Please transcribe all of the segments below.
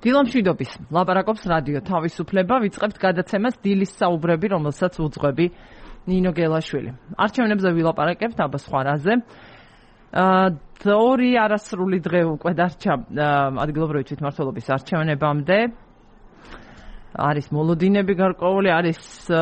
დილამშვიდობის ლაპარაკობს რადიო თავისუფლება, ვიწყებთ გადაცემას დილის საუბრები, რომელსაც უძღვები ნინო გელაშვილი. არჩევნებზე ვილაპარაკებთ აბა სხვა რაზე. ორი არასრული დღე უკვე დარჩა ადგილობრივი თვითმმართველობის არჩევნებამდე. არის მოლოდინები გარკვეული, არის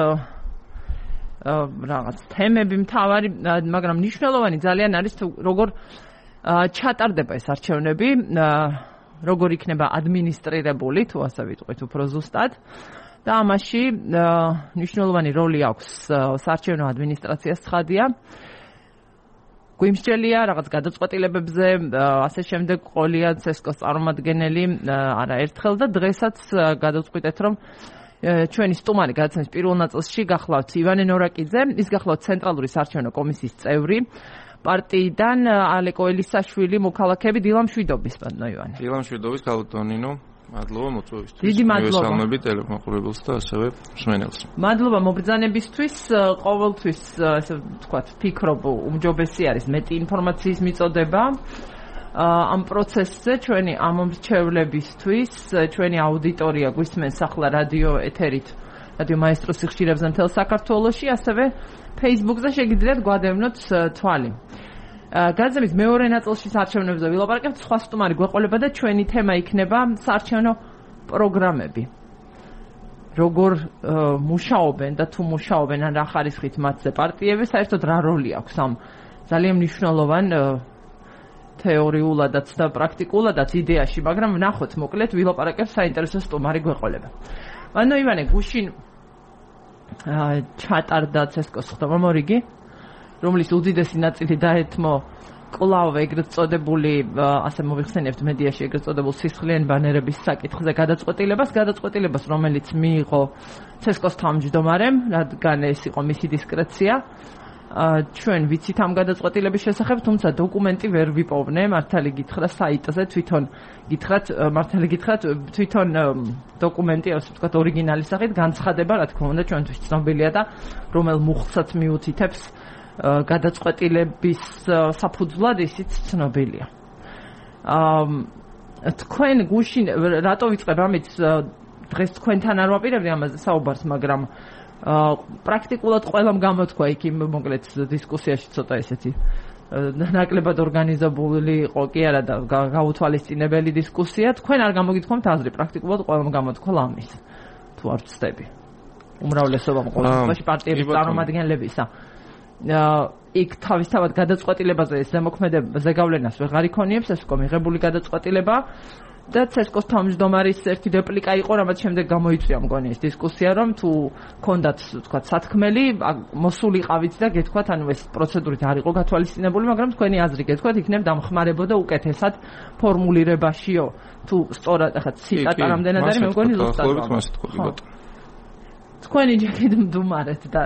რაღაც თემები მთავარი, მაგრამ მნიშვნელოვანი ძალიან არის თუ როგორ ჩატარდება ეს არჩევნები. როგორ იქნება ადმინისტრირებული, თუ ასე ვიტყვით უფრო ზუსტად. და ამაში მნიშვნელოვანი როლი აქვს საარჩევნო ადმინისტრაციას ცხადია. გვიმსჯელია რაღაც გადაწყვეტილებებზე, ასე შემდეგ ყოლია ცესკოს წარმომადგენელი არაერთხელ და დღესაც გადავწყვიტეთ, რომ ჩვენი სტუმარი გადაცემის პირველ ნაწილში გახლავთ ივანე ნორაკიძე, ის გახლავთ ცენტრალური საარჩევნო კომისიის წევრი. პარტიიდან ალეკო ელისაშვილი მოქალაქეები დილამშვიდობის ბატონო ივანე. დილამშვიდობის ქალბატონინო, მადლობა მოწვევისთვის. დიდი მადლობა. მესალმები ტელემოყურებელს და ასევე მსმენელს. მადლობა მობრძანებისთვის, ყოველთვის ასე ვთქვათ, ფიქრობ უმჯობესი არის მეტი ინფორმაციის მიწოდება. ამ პროცესზე ჩვენი ამომრჩევლებისთვის, ჩვენი აუდიტორია გვისმენს ახლა რადიო ეთერით, რადიო მაესტროს სიხშირებზე მთელ საქართველოში, ასევე Facebook-ზე შეგიძლიათ გვადევნოთ თვალი. გადაცემის მეორე ნაწილში საარჩევნებზე ვილაპარაკებთ, სხვა სტუმარი გვეყოლება და ჩვენი თემა იქნება საარჩევნო პროგრამები. როგორ მუშაობენ და თუ მუშაობენ ან რა ხარისხით მათზე პარტიები, საერთოდ რა როლი აქვს ამ ძალიან მნიშვნელოვან თეორიულადაც და პრაქტიკულადაც იდეაში, მაგრამ ვნახოთ მოკლედ ვილაპარაკებთ საინტერესო სტუმარი გვეყოლება. ანუ ივანე გუშინ ჩატარდა ცესკოს ხდომა მორიგი, რომლის უდიდესი ნაწილი დაეთმო კლავ ეგრეთ წოდებული, ასე მოვიხსენებთ მედიაში ეგრეთ წოდებულ სისხლიანი ბანერების საკითხზე გადაწყვეტილებას, რომელიც მიიღო ცესკოს თავმჯდომარემ, რადგან ეს იყო მისი დისკრეცია. ჩვენ ვიცით ამ გადაწყვეტილების შესახებ, თუმცა დოკუმენტი ვერ ვიპოვნე, მართალი გითხრა საიტზე თვითონ დოკუმენტი, ასე ვთქვათ, ორიგინალის სახით განცხადება, რა თქმა უნდა, ჩვენთვის ცნობილია და რომელ მუხლსაც მიუთითებს გადაწყვეტილების საფუძვლად ისიც ცნობილია. თქვენ გუშინ რატო ვიწყებ ამით, დღეს თქვენთან არ ვაპირებდი ამაზე საუბარს, მაგრამ პრაქტიკულად ყველამ გამოთქვა იქ იმ მოკლედ დისკუსიაში ცოტა ესეთი ნაკლებად ორგანიზებული იყო კი არა და გაუთვალისწინებელი დისკუსია. თქვენ არ გამოგითქვამთ აზრი, პრაქტიკულად ყველამ გამოთქვა ლამის. თუ არ ვცდები. უმრავლესობამ ყოველთვის პარტიების წარმომადგენლებისა. იქ თავისთავად გადაწყვეტილებაზე ეს ზეგავლენას ვეღარ იქონიებს, ეს უკვე მიღებული გადაწყვეტილება. და ცესკოს თავმჯდომარის ერთი რეპლიკა იყო, რამაც შემდეგ გამოიწვია მგონი ეს დისკუსია, რომ თუ ქონდათ, ვთქვათ, სათქმელი, მოსულიყავით და გეთქვათ, ანუ ეს პროცედურით არ იყო გათვალისწინებული, მაგრამ თქვენი აზრი გეთქვათ, იქნებ დამხმარებოდა უკეთესად ფორმულირებაშიო. თუ სწორად, ახლა ციტატა რამდენად არის, მე მგონი ზუსტად. თქვენი ჯერ მდუმარეთ და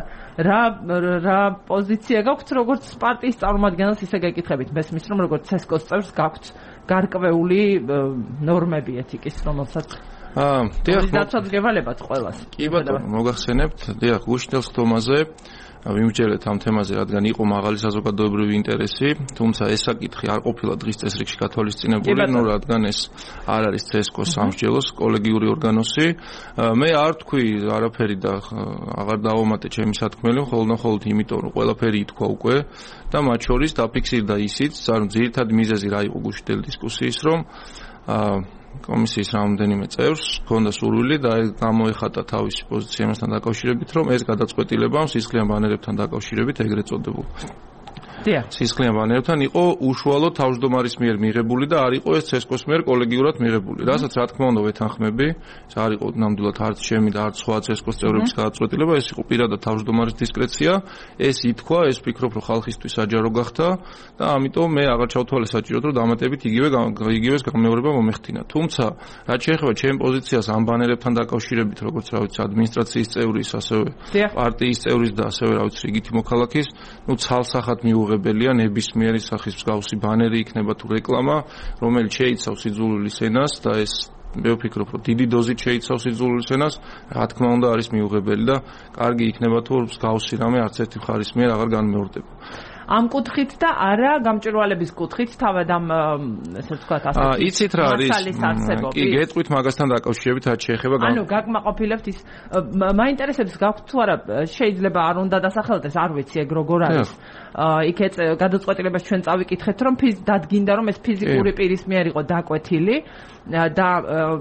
რა პოზიცია გაქვთ, როგორც პარტიის წარმომადგენელს, ისე გეკითხებით. მესმის, რომ როგორც ცესკოს წევრს გაქვთ გარკვეული ნორმები ეთიკის, რომელსაც დაცვადგებალებად ყველას. კი ბატონო, მოგახსენებთ, დიახ, გუშინდელ ხდომაზე ვიმსჯელეთ ამ თემაზე, რადგან იყო მაღალი საზოგადოებრივი ინტერესი, თუმცა ეს საკითხი არ ყოფილა დღის წესრიგში გათვალისწინებული, რადგან ეს არ არის ცესკოს სამსჯელოს კოლეგიური ორგანოსი. მე არ თქვი არაფერი და აღარ დავამატე ჩემი სათქმელი, მხოლოდ იმიტომ, რომ ყველაფერი ითქვა უკვე და მათ შორის დაფიქსირდა ისიც, ანუ ძირითადი მიზეზი რა იყო გუშინდელი დისკუსიის, რომ კომისიის რამდენიმე წევრს ჰქონდა სურვილი და გამოეხატა თავისი პოზიცია მასთან დაკავშირებით, რომ ეს გადაწყვეტილება სისხლიან ბანერებთან დაკავშირებით ეგრეთ წოდებულ სისხლიან ბანერებთან იყო უშუალოდ თავმჯდომარის მიერ მიღებული და არ იყო ეს ცესკოს მიერ კოლეგიურად მიღებული. რასაც რა თქმა უნდა ვეთანხმები, ეს არ იყო ნამდვილად არც ჩემი და არც სხვა ცესკოს წევრების გადაწყვეტილება, ეს იყო პირადად თავმჯდომარის დისკრეცია. ეს ითქვა, ეს ვფიქრობ, რომ ხალხისთვის საჯარო გახდა და ამიტომ მე აღარ ჩავთვალე საჭიროდ, რომ დამატებით იგივეს გამეორება მომეხდინა. თუმცა, რაც შეეხება ჩემ პოზიციას ამ ბანერებთან დაკავშირებით, როგორც რა ვიცი, ადმინისტრაციის წევრის, ასევე პარტიის წევრის და ასევე რა ვიცი, რიგითი მოქალაქის, ცალსახად მიუღებელია ნებისმიერი სახის მსგავსი ბანერი იქნება თუ რეკლამა, რომელიც შეიცავს იძულვილის ენას და ეს მე ვფიქრობ, რომ დიდი დოზით შეიცავს იძულვილის ენას, რა თქმა უნდა არის მიუღებელი და კარგი იქნება თუ მსგავსი რამე არც ერთი მხარის მიერ აღარ განმეორდება. ამ კუთხით და არა გამჭვირვალების კუთხით თავად ამ ესე ვთქვათ ასეთი იცით რა არის კი გეტყვით მაგასთან დაკავშირებით რაც შეეხება ანუ გაკმაყოფილებთ ის მაინტერესებს გაქვთ თუ არა შეიძლება არ უნდა დასახელდეს არ ვიცი ეგ როგორ არის იქ გადაწყვეტილებას ჩვენ წავიკითხეთ რომ დადგინდა რომ ეს ფიზიკური პირის მიერ იყო დაკვეთილი და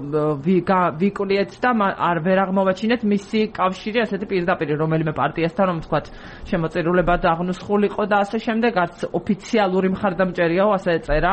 ვიკლიეთ და არ ვერ აღმოვაჩინეთ მისი კავშირი ასეთი პირდაპირ რომელიმე პარტიასთან რომ ვთქვათ შემოწირულებად აღნუსხულიყო და ასე შემდეგ არც ოფიციალური მხარდამჭერიაო ასე ეწერა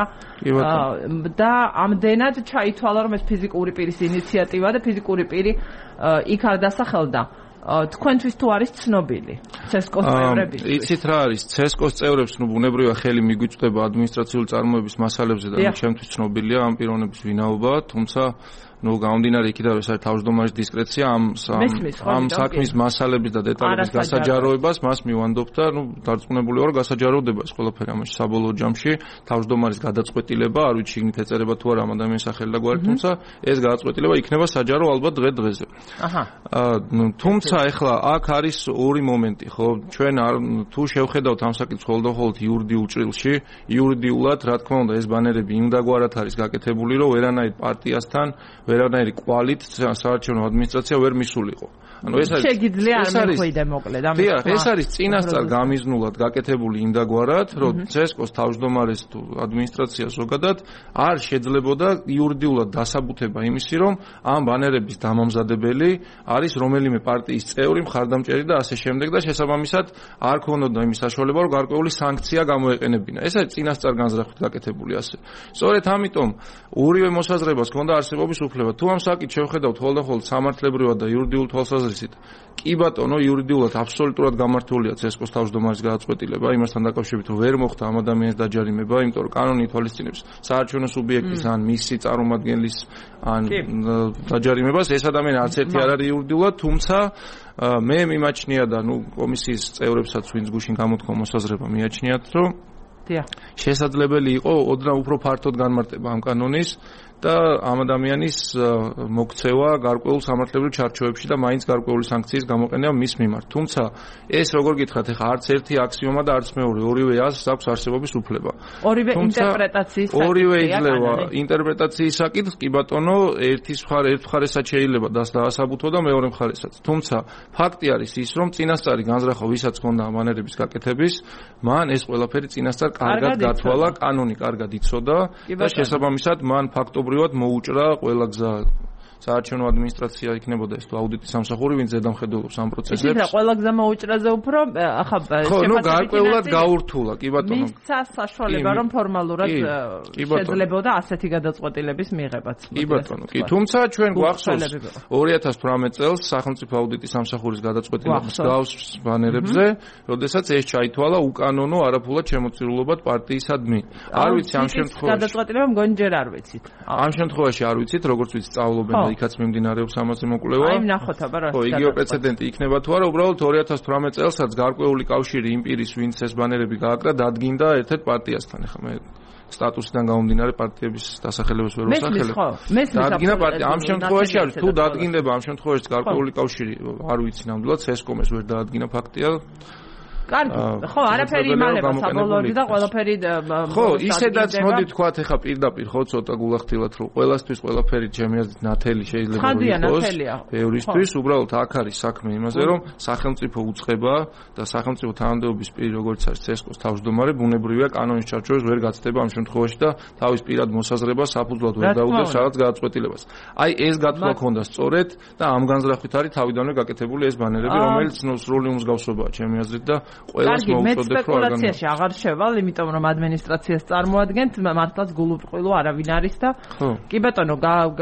და ამდენად ჩაითვალა რომ ეს ფიზიკური პირის ინიციატივა და ფიზიკური პირი იქ არ დასახელდა თქვენთვის თუ არის ცნობილი CESCO-ს წევრები? იცით რა არის CESCO-ს წევრებს ბუნებრივია ხელი მიგვიწვდება ადმინისტრაციული წარმოების მასალებზე და ჩემთვის ცნობილია ამ პიროვნების ვინაობა, თუმცა გამომდინარე იქიდან ეს არის თავმჯდომარის დისკრეცია ამ საქმის მასალების და დეტალების გასაჯაროებას მას მივანდობ და დარწმუნებული ვარ გასაჯაროვდება ეს ყველაფერი ამაში საბოლოო ჯამში თავმჯდომარის გადაწყვეტილება არ ვიცი შიგნით ეწერება თუ არა ამ ადამიანის სახელი და გვარი თუმცა ეს გადაწყვეტილება იქნება საჯარო ალბათ დღე-დღეზე თუმცა ეხლა აქ არის ორი მომენტი ხო ჩვენ თუ შევხედავთ ამ საკითხს ხოლმე იურიდიულ ჭრილში იურიდიულად რა თქმა უნდა ეს ბანერები იმდაგვარად არის გაკეთებული რომ ვერანაირ პარტიასთან ვერანაირი კვალით საარჩევნო ადმინისტრაცია ვერ მისულიყო. ანუ ეს არის შეგიძლია არ მეხვიდე მოკლედ ამის. დიახ, ეს არის წინასწარ გამიზნულად გაკეთებული იმდაგვარად, რომ CESCO-ს თავმჯდომარეს თუ ადმინისტრაცია ზოგადად არ შეძლებოდა იურიდიულად დასაბუთება იმისი, რომ ამ ბანერების დამამზადებელი არის რომელიმე პარტიის წევრი, მხარდამჭერი და ასე შემდეგ და შესაბამისად არ ქონოდა იმის საშუალება, რომ გარკვეული სანქცია გამოეყენებინა. ეს არის წინასწარ განზრახვით გაკეთებული ასე. სწორედ ამიტომ ორივე მოსაზრებას ჰქონდა არსებობის უფლება. თუ ამ საკითხს შევხედავთ ხოლმე სამართლებრივად და იურიდიულ თვალსაზრისით, კი ბატონო, იურიდიულად აბსოლუტურად გამართულია CESCO-ს თავმჯდომარის გადაწყვეტილება იმასთან დაკავშირებით, რომ ვერ მოხდა ამ ადამიანის დაჯარიმება, იმიტომ რომ კანონი ითვალისწინებს საარჩევნო სუბიექტის ან მისი წარმომადგენლის ან დაჯარიმებას, ეს ადამიანი არც ერთი არ არის იურიდიულად, თუმცა მე მიმაჩნია და კომისიის წევრებსაც ვინც გუშინ გამოთქვა მოსაზრება მიაჩნიათ, რომ შესაძლებელი იყო ოდნავ უფრო ფართოდ განმარტება ამ კანონის და ამ ადამიანის მოქცევა გარკვეულ სამართლებრივ ჩარჩოებში და მაინც გარკვეული სანქციის გამოყენება მის მიმართ. თუმცა ეს როგორ გითხრათ, ეხლა არც ერთი აქსიომა და არც მეორე, ორივე აზრს აქვს არსებობის უფლება. ორივე ინტერპრეტაციის საკითხია. ორივე იძლევა ინტერპრეტაციის საკითხს, კი ბატონო, ერთ მხარესაც შეიძლება დაასაბუთო და მეორე მხარესაც. თუმცა ფაქტი არის ის, რომ წინასწარი განზრახვა ვისაც ჰქონდა ამ ბანერების გაკეთების, მან ეს ყველაფერი წინასწარ კარგად გათვალა, კანონი კარგად იცოდა და შესაბამისად მან ფაქტობრივად მოუჭრა ყველა გზა საარჩევნო ადმინისტრაცია იქნებოდა ეს თუ აუდიტის სამსახური ვინც ზედამხედველობს ამ პროცესებს. იცით რა ყველა გზა მოუჭრაზე უფრო ახლა გარკვეულად გაურთულა, კი ბატონო. მისცა საშუალება რომ ფორმალურად შეძლებოდა ასეთი გადაწყვეტილების მიღებაც. კი ბატონო, კი. თუმცა ჩვენ გვახსოვს 2018 წელს სახელმწიფო აუდიტის სამსახურის გადაწყვეტილების გავს ბანერებზე, როდესაც ეს ჩაითვალა უკანონო არაფულად შემოწირულობად პარტიისადმი. არ ვიცი ამ შემთხვევაში. გადაწყვეტილება მგონი ჯერ არ ვიცით. ამ შემთხვევაში არ ვიცით, როგორც ვიცი სწავლობენ და იქაც მიმდინარეობს ამაზე მოკვლევა. აი ნახოთ აბა რა. ხო, იგივე პრეცედენტი იქნება თუ არა, უბრალოდ 2018 წელსაც გარკვეული კავშირი იმ პირის, ვინც ეს ბანერები გააკრა, დადგინდა ერთ-ერთ პარტიასთან. ახლა მე სტატუსიდან გამომდინარე პარტიების დასახელებას ვერ ვსახელებ. დადგინდა პარტია. ამ შემთხვევაში არის თუ დადგინდება ამ შემთხვევაში გარკვეული კავშირი, არ ვიცი ნამდვილად, CESCO-მეს ვერ დაადგინა ფაქტია. კარგი, ხო, არაფერი იმალება საბოლოოდ და ყველაფერი ხო, ისედაც მოდი თქვათ ახლა პირდაპირ ხო ცოტა გულახდილად რომ ყველასთვის ყველაფერი ჩემი აზრით ნათელი შეიძლება იყოს. ბევრისთვის უბრალოდ აქ არის საქმე იმაზე რომ სახელმწიფო უწყება და სახელმწიფო თანამდებობის პირი როგორც არის CESCO-ს თავმჯდომარე ბუნებრივია კანონის ჩარჩოებს ვერ გაცდება ამ შემთხვევაში და თავის პირად მოსაზრებას საფუძვლად ვერ დაუდევს რაღაც გადაწყვეტილებას. აი ეს გათვლა ქონდა სწორედ და ამ განზრახვით არის თავიდანვე გაკეთებული ეს ბანერები რომელიც სრული უმსგავსობაა ჩემი აზრით და ყველას მოუწოდებ რომ სპეკულაციაში აღარ შევალ, იმიტომ რომ ადმინისტრაციას წარმოადგენთ, მართლაც გულუბრყვილო არავინ არის და კი ბატონო,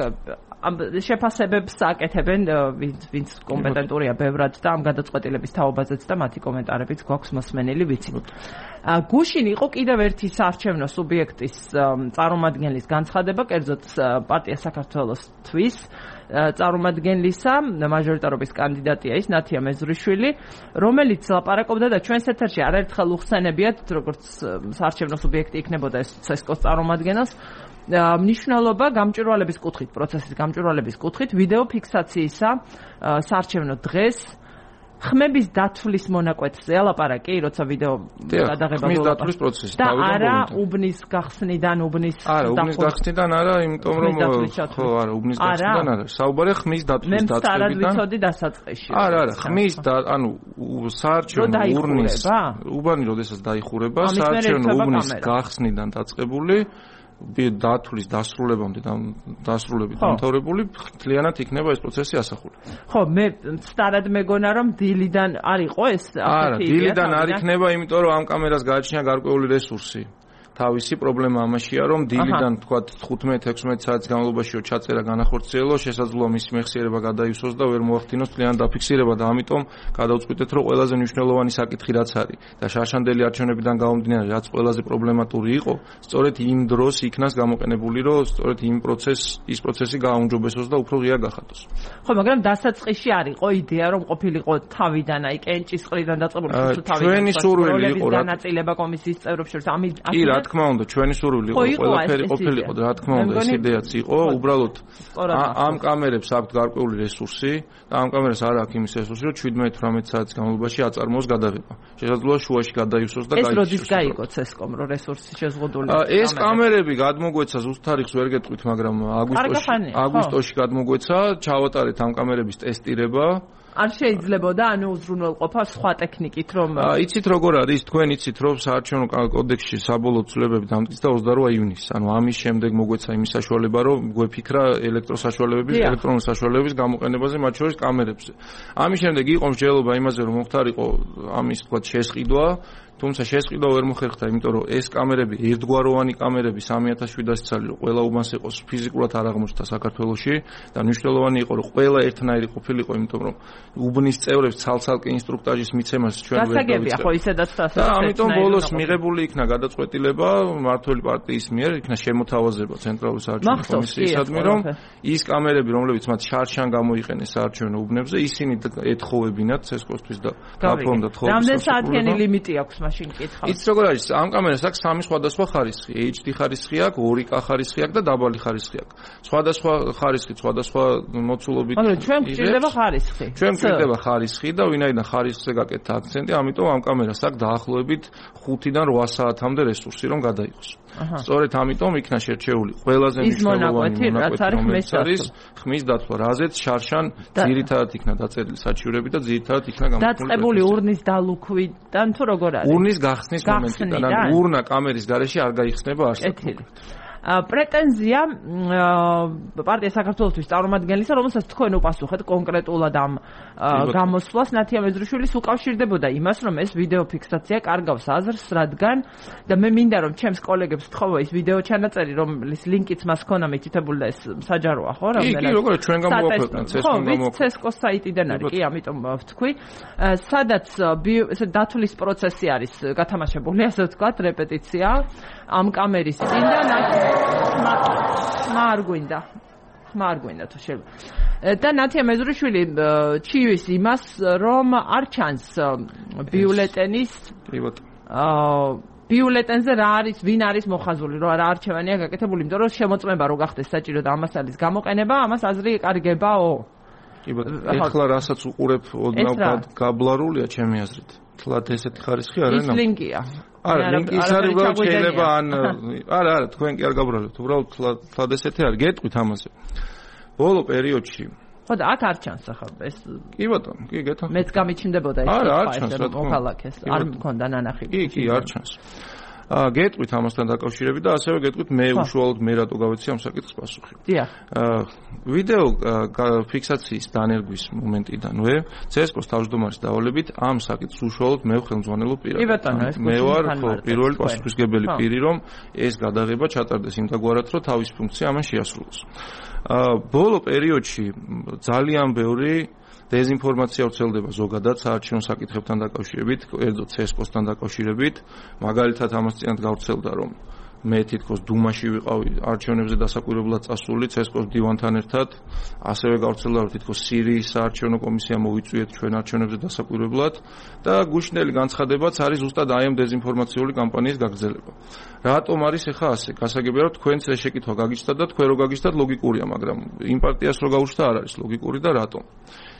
შეფასებებს აკეთებენ ვინც კომპეტენტურია ბევრად და ამ გადაწყვეტილების თაობაზეც და მათი კომენტარებიც გვაქვს მოსმენილი ვიცით. გუშინ იყო კიდევ ერთი საარჩევნო სუბიექტის წარმომადგენლის განცხადება, კერძოდ პარტია საქართველოსთვის წარმომადგენლისა, მაჟორიტარობის კანდიდატია ის ნათია მეზრიშვილი, რომელიც ლაპარაკობდა და ჩვენს ეთერში არაერთხელ უხსენებიათ, როგორც საარჩევნო სუბიექტი იქნებოდა ეს CESCO-ს წარმომადგენელს, მნიშვნელობა გამჭვირვალების კუთხით, პროცესის გამჭვირვალების კუთხით, ვიდეო ფიქსაციისა საარჩევნო დღეს ხმების დათვლის მონაკვეთზე ლაპარაკი, როცა ვიდეო გადაღება ხმის დათვლის პროცესი და არა უბნის გახსნიდან, უბნის გახსნიდან არა, იმიტომ რომ ხო, არა, უბნის გახსნიდან არა. საუბარია ხმის დათვლის დაწყებიდან. მე მწარად ვიცოდი დასაწყისში. არა, ხმის ანუ საარჩევნო ურნის უბანი როდესაც დაიხურება, საარჩევნო უბნის გახსნიდან დაწყებული დათვლის დასრულებით დამთავრებული მთლიანად იქნება ეს პროცესი ასახული. ხო, მე სწორად მეგონა რომ დილიდან არ იყო ეს არა, დილიდან არ იქნება, იმიტომ რომ ამ კამერას გააჩნია გარკვეული რესურსი. თავისი პრობლემა ამაშია, რომ დილიდან თქვა 15-16 საათის განმავლობაში ჩაწერა განახორციელო, შესაძლოა მისი მეხსიერება გადაივსოს და ვერ მოახდინოს მთლიანად დაფიქსირება და ამიტომ გადავწყვიტეთ, რომ ყველაზე მნიშვნელოვანი საკითხი რაც არის და შარშანდელი არჩევნებიდან გამომდინარე, რაც ყველაზე პრობლემატური იყო, სწორედ იმ დროს იქნას გამოყენებული, რომ სწორედ ის პროცესი გააუმჯობესოს და უფრო ღია გახადოს. ხო, მაგრამ დასაწყისში არ იყო იდეა, რომ ყოფილიყო თავიდან, აი კენჭისყრიდან დაწყებული ჩვენი სურვილი იყო რა განაწილება კომისიის წევრებს შორის ამის რა თქმა უნდა, ჩვენი სურვილი იყო, ყველაფერი ყოფილიყო, რა თქმა უნდა, ეს იდეაც იყო, უბრალოდ ამ კამერებს აქვთ გარკვეული რესურსი და ამ კამერას არ აქვს იმის რესურსი, რომ 17-18 საათის განმავლობაში აწარმოოს გადაღება. შესაძლოა შუაში გადაივსოს და გაიჩინოს. ეს როდის გაიგო CESCOM, რომ რესურსი შეზღუდული? ეს კამერები გადმოგვეცა ზუსტ თარიღს ვერ გეტყვით, მაგრამ აგვისტოში გადმოგვეცა, ჩავატარეთ ამ კამერების ტესტირება. არ შეიძლებოდა ანუ უზრუნველყოფა სხვა ტექნიკით რომ იცით როგორ არის თქვენ იცით რომ საარჩევნო კოდექსში საბოლოო ცვლილებები დამტკიცა 28 ივნისს ანუ ამის შემდეგ მოგვეცა იმის საშუალება რომ გვეფიქრა ელექტრონული საშუალებების გამოყენებაზე მათ შორის კამერებზე ამის შემდეგ იყო მსჯელობა იმაზე რომ მოხდარიყო ამის თქვა შესყიდვა თუმცა შესყიდვა ვერ მოხერხდა იმიტომ რომ ეს კამერები ერთგვაროვანი კამერები 3700 წელი რომ ყველა უბანს იყოს ფიზიკურად არ აღმოჩნდა საქართველოში და მნიშვნელოვანი იყო რომ ყველა ერთნაირი ყოფილიყო იმიტომ რომ უბნის წევრებს ცალ-ცალკე ინსტრუქტაჟის მიცემას ჩვენ ვერ დავიწყებია ხო ისედაც თასო და ამიტომ ბოლოს მიღებული იქნა გადაწყვეტილება მმართველი პარტიის მიერ იქნა შემოთავაზება ცენტრალური საარჩევნო კომისიისადმი რომ ის კამერები რომლებიც მათ შარშან გამოიყენეს საარჩევნო უბნებზე ისინი ეთხოვებინათ CESCOM-თვის და გაფრთხილდათ ხოლმე რამდენი საათიანი ლიმიტი აქვს მაშინ კითხავს იცით როგორ არის ამ კამერას აქვს სამი სხვადასხვა ხარისხი HD ხარისხი აქვს 2K ხარისხი აქვს და დაბალი ხარისხი აქვს სხვადასხვა ხარისხი სხვადასხვა მოცულობით მაგრამ ჩვენ გვჭირდება ხარისხი ჩვენ გვჭირდება ხარისხი და ვინაიდან ხარისხზე გაკეთდა აქცენტი ამიტომ ამ კამერას აქვს დაახლოებით 5-დან 8 საათამდე რესურსი რომ გადაიღოს სწორედ ამიტომ იქნა შერჩეული ყველაზე მნიშვნელოვანი მონაკვეთი არის ხმის დათვლა რაზეც შარშან ძირითადად იქნა დაწერილი საჩივრები და ძირითადად იქნა გამოყენებული დაწყებული ურნის დალუქვიდან თუ როგორ არის ურნის გახსნის მომენტიდან ან ურნა კამერის გარეშე არ გაიხსნება არც პრეტენზია პარტია საქართველოსთვის წარმომადგენლისა, რომელსაც თქვენ უპასუხეთ კონკრეტულად ამ გამოსვლას, ნათია მეზრიშვილის უკავშირდებოდა იმას, რომ ეს ვიდეო ფიქსაცია კარგავს აზრს, რადგან და მე მინდა რომ ჩემს კოლეგებს ვთხოვო ის ვიდეო ჩანაწერი, რომლის ლინკიც მას ჰქონდა მითითებული და ეს საჯაროა, ხო? კი, როგორ ჩვენ გამოვაქვეყნეთ, CESCOM საიტიდან არის, კი, ამიტომ ვთქვი. სადაც ესე დათვლის პროცესი არის გათამაშებული, ასე ვთქვათ, რეპეტიცია ამ კამერის წინ და ხმა არ გვინდა თუ შეიძლება და ნათია მეზრიშვილი ჩივის იმას რომ არ ჩანს ბიულეტენის ბიულეტენზე რა არის ვინ არის მოხაზული რომ რა არჩევანია გაკეთებული იმიტომ რომ შემოწმება რო გახდეს საჭირო და ამას არის გამოყენება ამას აზრი ეკარგებაო კი ბატონო ეხლა რასაც უყურებ ოდნავ გაბლარულია ჩემი აზრით თლად ესეთი ხარისხი არ არის ის ლინკია არა ლინკი ის არის უბრალოდ შეიძლება ან არა თქვენ კი არ გაბრალეთ უბრალოდ თლად ესეთი არის გეტყვით ამაზე ბოლო პერიოდში ხო და აქ არ ჩანს ახლა ეს კი ბატონო კი გეტყვით მეც გამიჩნდებოდა ეს არა არ ჩანს რა თქმა მოხალაკეს არ მქონდა ნანახი კი არ ჩანს გეტყვით ამასთან დაკავშირებით და ასევე გეტყვით მე უშუალოდ მე რატო გავეცი ამ საკითხს პასუხი. დიახ. ვიდეო ფიქსაციის დანერგვის მომენტიდანვე CESCOM-ის თავმჯდომარის დავალებით ამ საკითხს უშუალოდ მე ხელმძღვანელობ პირად. მე ვარ პირველი პასუხისმგებელი პირი რომ ეს გადაღება ჩატარდეს იმდაგვარად რომ თავის ფუნქცია ამან შეასრულოს. ბოლო პერიოდში ძალიან ბევრი დეзинფორმაცია ვრცელდება ზოგადად საარჩევნო საკითხებთან დაკავშირებით, კერძოდ CESCOM-სთან დაკავშირებით, მაგალითად ამას წინათ გავრცელდა რომ მე თითქოს დუმაში ვიყავი არჩევნებზე დასაკვირებლად წასული CESCOM-ის დივანთან ერთად, ასევე გავრცელდა რომ თითქოს სირიის საარჩევნო კომისია მოვიწვიეთ ჩვენ არჩევნებზე დასაკვირებლად და გუშინდელი განცხადებაც არის ზუსტად აი ამ დეзинფორმაციული კამპანიის გაგრძელება. რატომ არის ახლა ასე? გასაგებია რომ თქვენც ეს შეკითხვა გაგიჩნდათ და თქვენ რო გაგიჩნდათ ლოგიკურია, მაგრამ იმ პარტიას რო გაუჩნდა არ არის ლოგიკური და რატომ?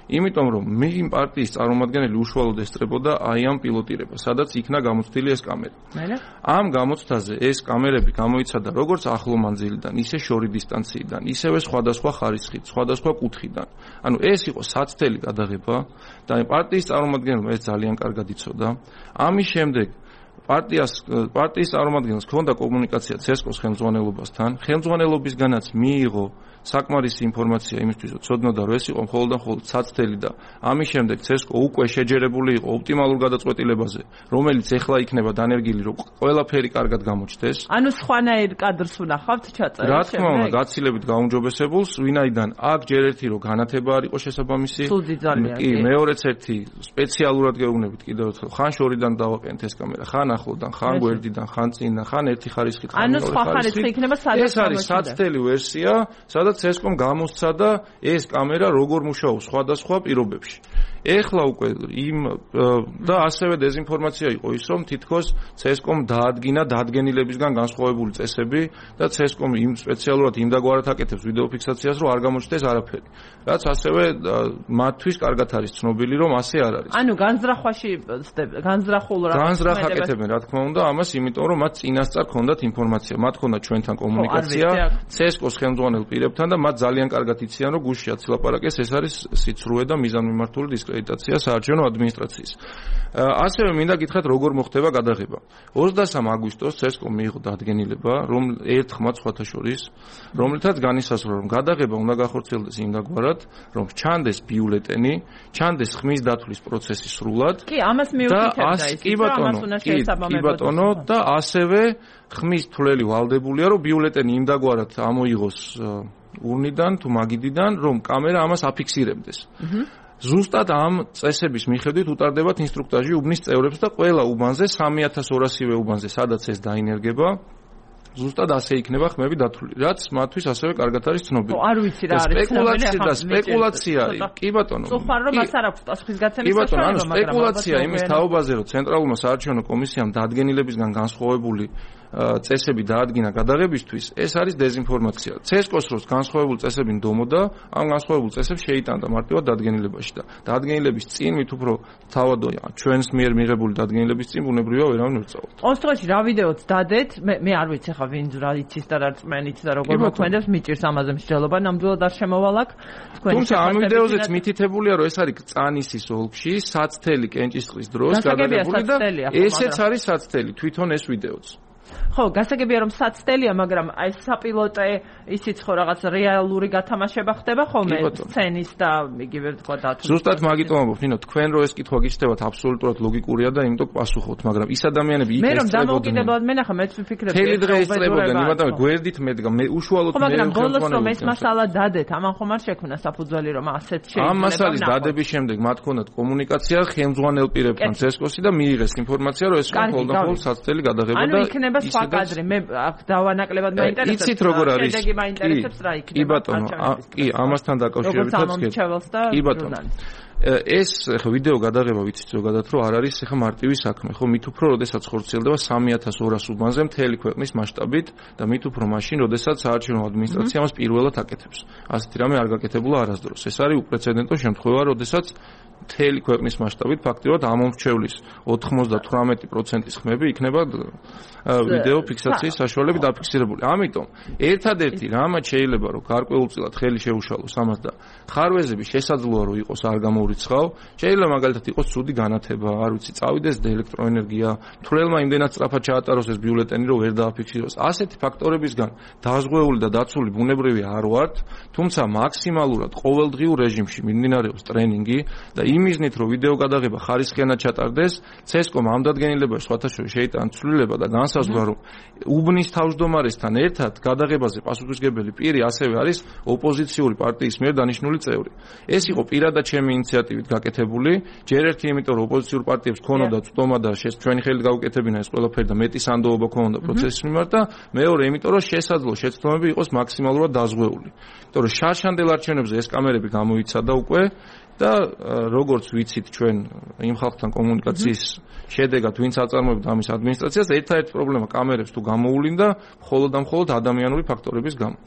იმიტომ რომ იმ პარტიის წარმომადგენელი უშუალოდ ესწრებოდა აი ამ პილოტირებას, სადაც იქნა გამოცდილი ეს კამერა. ამ გამოცდაზე ეს კამერები გამოიცადა როგორც ახლო მანძილიდან, ისე შორი დისტანციიდან, ისევე სხვადასხვა ხარისხით, სხვადასხვა კუთხიდან. ანუ ეს იყო საცდელი გადაღება და პარტიის წარმომადგენელმა ეს ძალიან კარგად იცოდა. ამის შემდეგ პარტიის წარმომადგენელს ჰქონდა კომუნიკაცია ცესკოს ხელმძღვანელობასთან, ხელმძღვანელობისგანაც მიიღო საკმარისი ინფორმაცია იმისთვის, რომ ცოდნოდა რომ ეს იყო მხოლოდ და მხოლოდ საცდელი და ამის შემდეგ ცესკო უკვე შეჯერებული იყო ოპტიმალურ გადაწყვეტილებაზე, რომელიც ეხლა იქნება დანერგილი, რომ ყველაფერი კარგად გამოჩნდეს. ანუ სხვანაირ კადრს ვნახავთ ჩაწერილ. რა თქმა უნდა, გაცილებით გაუმჯობესებულს, ვინაიდან აქ ჯერ ერთი რომ განათება არ იყო შესაბამისი. კი, მეორეც ერთი სპეციალურად გეუბნებით კიდევ ერთხელ, ხან შორიდან დავაყენეთ ეს კამერა, ხან ახლოდან, ხან გვერდიდან, ხან წინიდან, ხან ერთი ხარისხით, ხან ანუ სხვა ხარისხი იქნება სადაც ეს არის საცდელი ვერსია, სადაც ცესკომ გამოსცა და ეს კამერა როგორ მუშაობს სხვადასხვა პირობებში. ეხლა უკვე და ასევე დეზინფორმაცია იყო ის, რომ თითქოს ცესკომ დაადგინა დადგენილებისგან განსხვავებული წესები და ცესკომ სპეციალურად იმდაგვარად აკეთებს ვიდეო ფიქსაციას, რომ არ გამოჩნდეს არაფერი. რაც ასევე მათთვის კარგად არის ცნობილი, რომ ასე არ არის. ანუ განზრახულ აკეთებენ, რა თქმა უნდა, ამას იმიტომ, რომ მათ წინასწარ ჰქონდათ ინფორმაცია, მათ ჰქონდათ ჩვენთან კომუნიკაცია, ცესკოს ხელმძღვანელ პირებთან და მათ ძალიან კარგად იციან, რომ გუშინ აცილაპარაკეს, ეს არის სიცრუე და მიზანმიმართული დისკრედიტაცია საარჩევნო ადმინისტრაციის. ასევე მინდა გითხრათ, როგორ მოხდება გადაღება. 23 აგვისტოს ცესკომ მიიღო დადგენილება, რომ ერთხმაც სხვათა შორის, რომლითაც განისაზღვრა, რომ გადაღება უნდა გახორციელდეს იმდაგვარად, რომ ჩანდეს ბიულეტენი, ჩანდეს ხმის დათვლის პროცესი სრულად. კი, ამას მიუთითებდა ის, ამას უნდა შეესაბამებოდეს. და ასევე ხმის თვლელი ვალდებულია, რომ ბიულეტენი იმდაგვარად ამოიღოს ურნიდან თუ მაგიდიდან, რომ კამერა ამას აფიქსირებდეს. ზუსტად ამ წესების მიხედვით უტარდებათ ინსტრუქტაჟი უბნის წევრებს და ყველა უბანზე 3200-ვე უბანზე, სადაც ეს დაინერგება, ზუსტად ასე იქნება ხმები დათვლილი, რაც მათთვის ასევე კარგად არის ცნობილი. არ ვიცი რა არის ცნობილი, სპეკულაცია, კი ბატონო. სწორ რომ მას არ აქვს პასუხისგაცემის საშუალება, კი ბატონო, სპეკულაცია იმის თაობაზე, რომ ცენტრალურმა საარჩევნო კომისიამ დადგენილებისგან განსხვავებული წესები დაადგინა გადაღებისთვის, ეს არის დეზინფორმაცია. ცესკოს დროს განსხვავებული წესები ნდომოდა, ამ განსხვავებულ წესებს შეიტანდა მარტივად დადგენილებაში და დადგენილების წინ მით უფრო თავადია ჩვენს მიერ მიღებული დადგენილების წინ ბუნებრივია ვერავინ ვერ წავალთ. ოსტროში რა ვიდეოც დადეთ, მე არ ვიცი ხა ვინ რა იცის და რა წმენით და როგორ მოქმედებს, მიჭირს ამაზე მსჯელობა, ნამდვილად არ შემოვალაკ. თუმცა ამ ვიდეოზეც მითითებულია, რომ ეს არის წანისის ოლქში, საცდელი კენჭისყრის დროს გადაღებული და ესეც არის საცდელი, თვითონ ეს ვიდეოც. ხო, გასაგებია რომ საცდელია, მაგრამ აი საპილოტე ისიც ხო რაღაც რეალური გათამაშება ხდება ხოლმე სცენის და იგივე თქვა დათვლის. ზუსტად მაგიტომ ამბობ, ნინო, თქვენ რო ეს კითხვა გიჩნდებათ, აბსოლუტურად ლოგიკურია და იმიტომ პასუხობთ, მაგრამ ის ადამიანები იქ ესწრებოდნენ. მე რომ დამოუკიდებლად მენახა, მეც ვფიქრებ, თელი დღე ესწრებოდნენ, იმიტომ გვერდით მედგა, მე უშუალოდ მე მაგრამ ბოლოს რომ ეს მასალა დადეთ, ამან ხომ არ შექმნა საფუძველი რომ ასეთ შეიძლება. ამ მასალის დადების შემდეგ მათ ჰქონდათ კომუნიკაცია ხელმძღვანელ პირებთან ცესკოსი და მიიღეს ინფორმაცია, რომ ეს მხოლოდ საცდელი გადაღება და ანუ იქნება სხვა კადრი, მე აქ დავანაკლებად მაინტერესებს. იცით როგორ არის? შედეგი მაინტერესებს რა იქნება. კი ბატონო, კი, ამასთან დაკავშირებითაც კი ბატონო. ეს ხო ვიდეო გადაღება ვიცით ზოგადად რომ არ არის ხა მარტივი საქმე, ხო მით უფრო როდესაც ხორციელდება 3200 უბანზე მთელი ქვეყნის მასშტაბით და მით უფრო მაშინ როდესაც საარჩევნო ადმინისტრაცია მას პირველად აკეთებს. ასეთი რამე არ გაკეთებულა არასდროს. ეს არის უპრეცედენტო შემთხვევა, როდესაც მთელი ქვეყნის მასშტაბით ფაქტიურად ამომრჩევლის 98%-ის ხმები იქნება ვიდეო ფიქსაციის საშუალებით დაფიქსირებული. ამიტომ ერთადერთი რამაც შეიძლება რომ გარკვეულწილად ხელი შეუშალოს ამას და ხარვეზები შესაძლოა რომ იყოს არ გამოურიცხავ, შეიძლება მაგალითად იყოს ცუდი განათება, არ ვიცი, წავიდეს ელექტროენერგია, თვრელმა იმდენად სწრაფად ჩაატაროს ეს ბიულეტენი რომ ვერ დააფიქსიროს. ასეთი ფაქტორებისგან დაზღვეული და დაცული ბუნებრივია არ ვართ, თუმცა მაქსიმალურად ყოველდღიურ რეჟიმში მიმდინარეობს ტრენინგი და იმიზნით რომ ვიდეო გადაღება ხარისხიანად ჩატარდეს, ცესკომ ამ დადგენილებაში სხვათა შორის შეიტანა ცვლილება და განსაზღვრა რომ უბნის თავმჯდომარესთან ერთად გადაღებაზე პასუხისმგებელი პირი ასევე არის ოპოზიციური პარტიის მიერ დანიშნული წევრი. ეს იყო პირადად ჩემი ინიციატივით გაკეთებული, ჯერ ერთი იმიტომ რომ ოპოზიციურ პარტიებს ქონოდა წვდომა და ჩვენი ხელით გავუკეთებინა ეს ყველაფერი და მეტი სანდოობა ქონოდა პროცესის მიმართ და მეორე იმიტომ რომ შესაძლო შეცდომები იყოს მაქსიმალურად დაზღვეული. იმიტომ რომ შარშანდელ არჩევნებზე ეს კამერები გამოიცადა უკვე და როგორც ვიცით ჩვენ იმ ხალხთან კომუნიკაციის შედეგად ვინც აწარმოებდა ამის ადმინისტრაციას, ერთადერთი პრობლემა კამერებს თუ გამოუვლინდა მხოლოდ და მხოლოდ ადამიანური ფაქტორების გამო.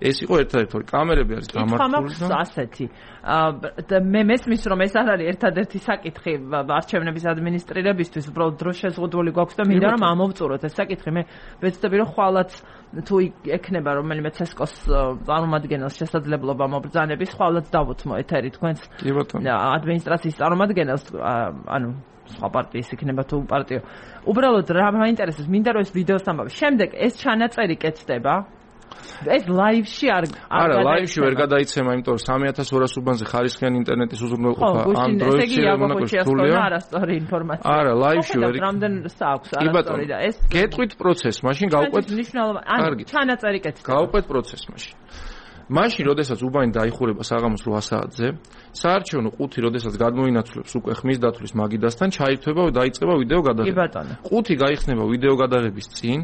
ეს იყო ერთადერთი კამერები არის გამართული და ასეთი. მე მესმის რომ ეს არ არის ერთადერთი საკითხი არჩევნების ადმინისტრირებისთვის, უბრალოდ დრო შეზღუდული გვაქვს და მინდა რომ ამოვწუროთ ეს საკითხი. მე ვეცდები რომ ხვალაც თუ ექნება რომელიმე ცესკოს წარმომადგენელს შესაძლებლობა მობრძანების, ხვალაც დავუთმო ეთერი თქვენს ადმინისტრაციის წარმომადგენელს, ანუ სხვა პარტიის იქნება თუ პარტიო. უბრალოდ რა მაინტერესებს, მინდა რომ ეს ვიდეოს ამბავი. შემდეგ ეს ჩანაწერი კეთდება. ეს ლაივში არა, ლაივში ვერ გადაიცემა, იმიტომ რომ 3200 უბანზე ხარისხიანი ინტერნეტის უზრუნველყოფა Android-ში რეგულარულია. არასწორი ინფორმაცია. არა, ლაივში ვერ რამდენ აქვს არასწორი და ეს გეტყვით პროცესს, მაშინ გავყვეთ. კარგი, ჩანაწერი კეთდება. გავყვეთ პროცესს მაშინ. მაშინ, როდესაც უბანი დაიხურება საღამოს 8 საათზე, საარჩევნო ყუთი, როდესაც გადმოინაცვლებს უკვე ხმის დათვლის მაგიდასთან, ჩაირთვება და დაიწყება ვიდეო გადაღება. კი ბატონო. ყუთი გაიხსნება ვიდეო გადაღების წინ.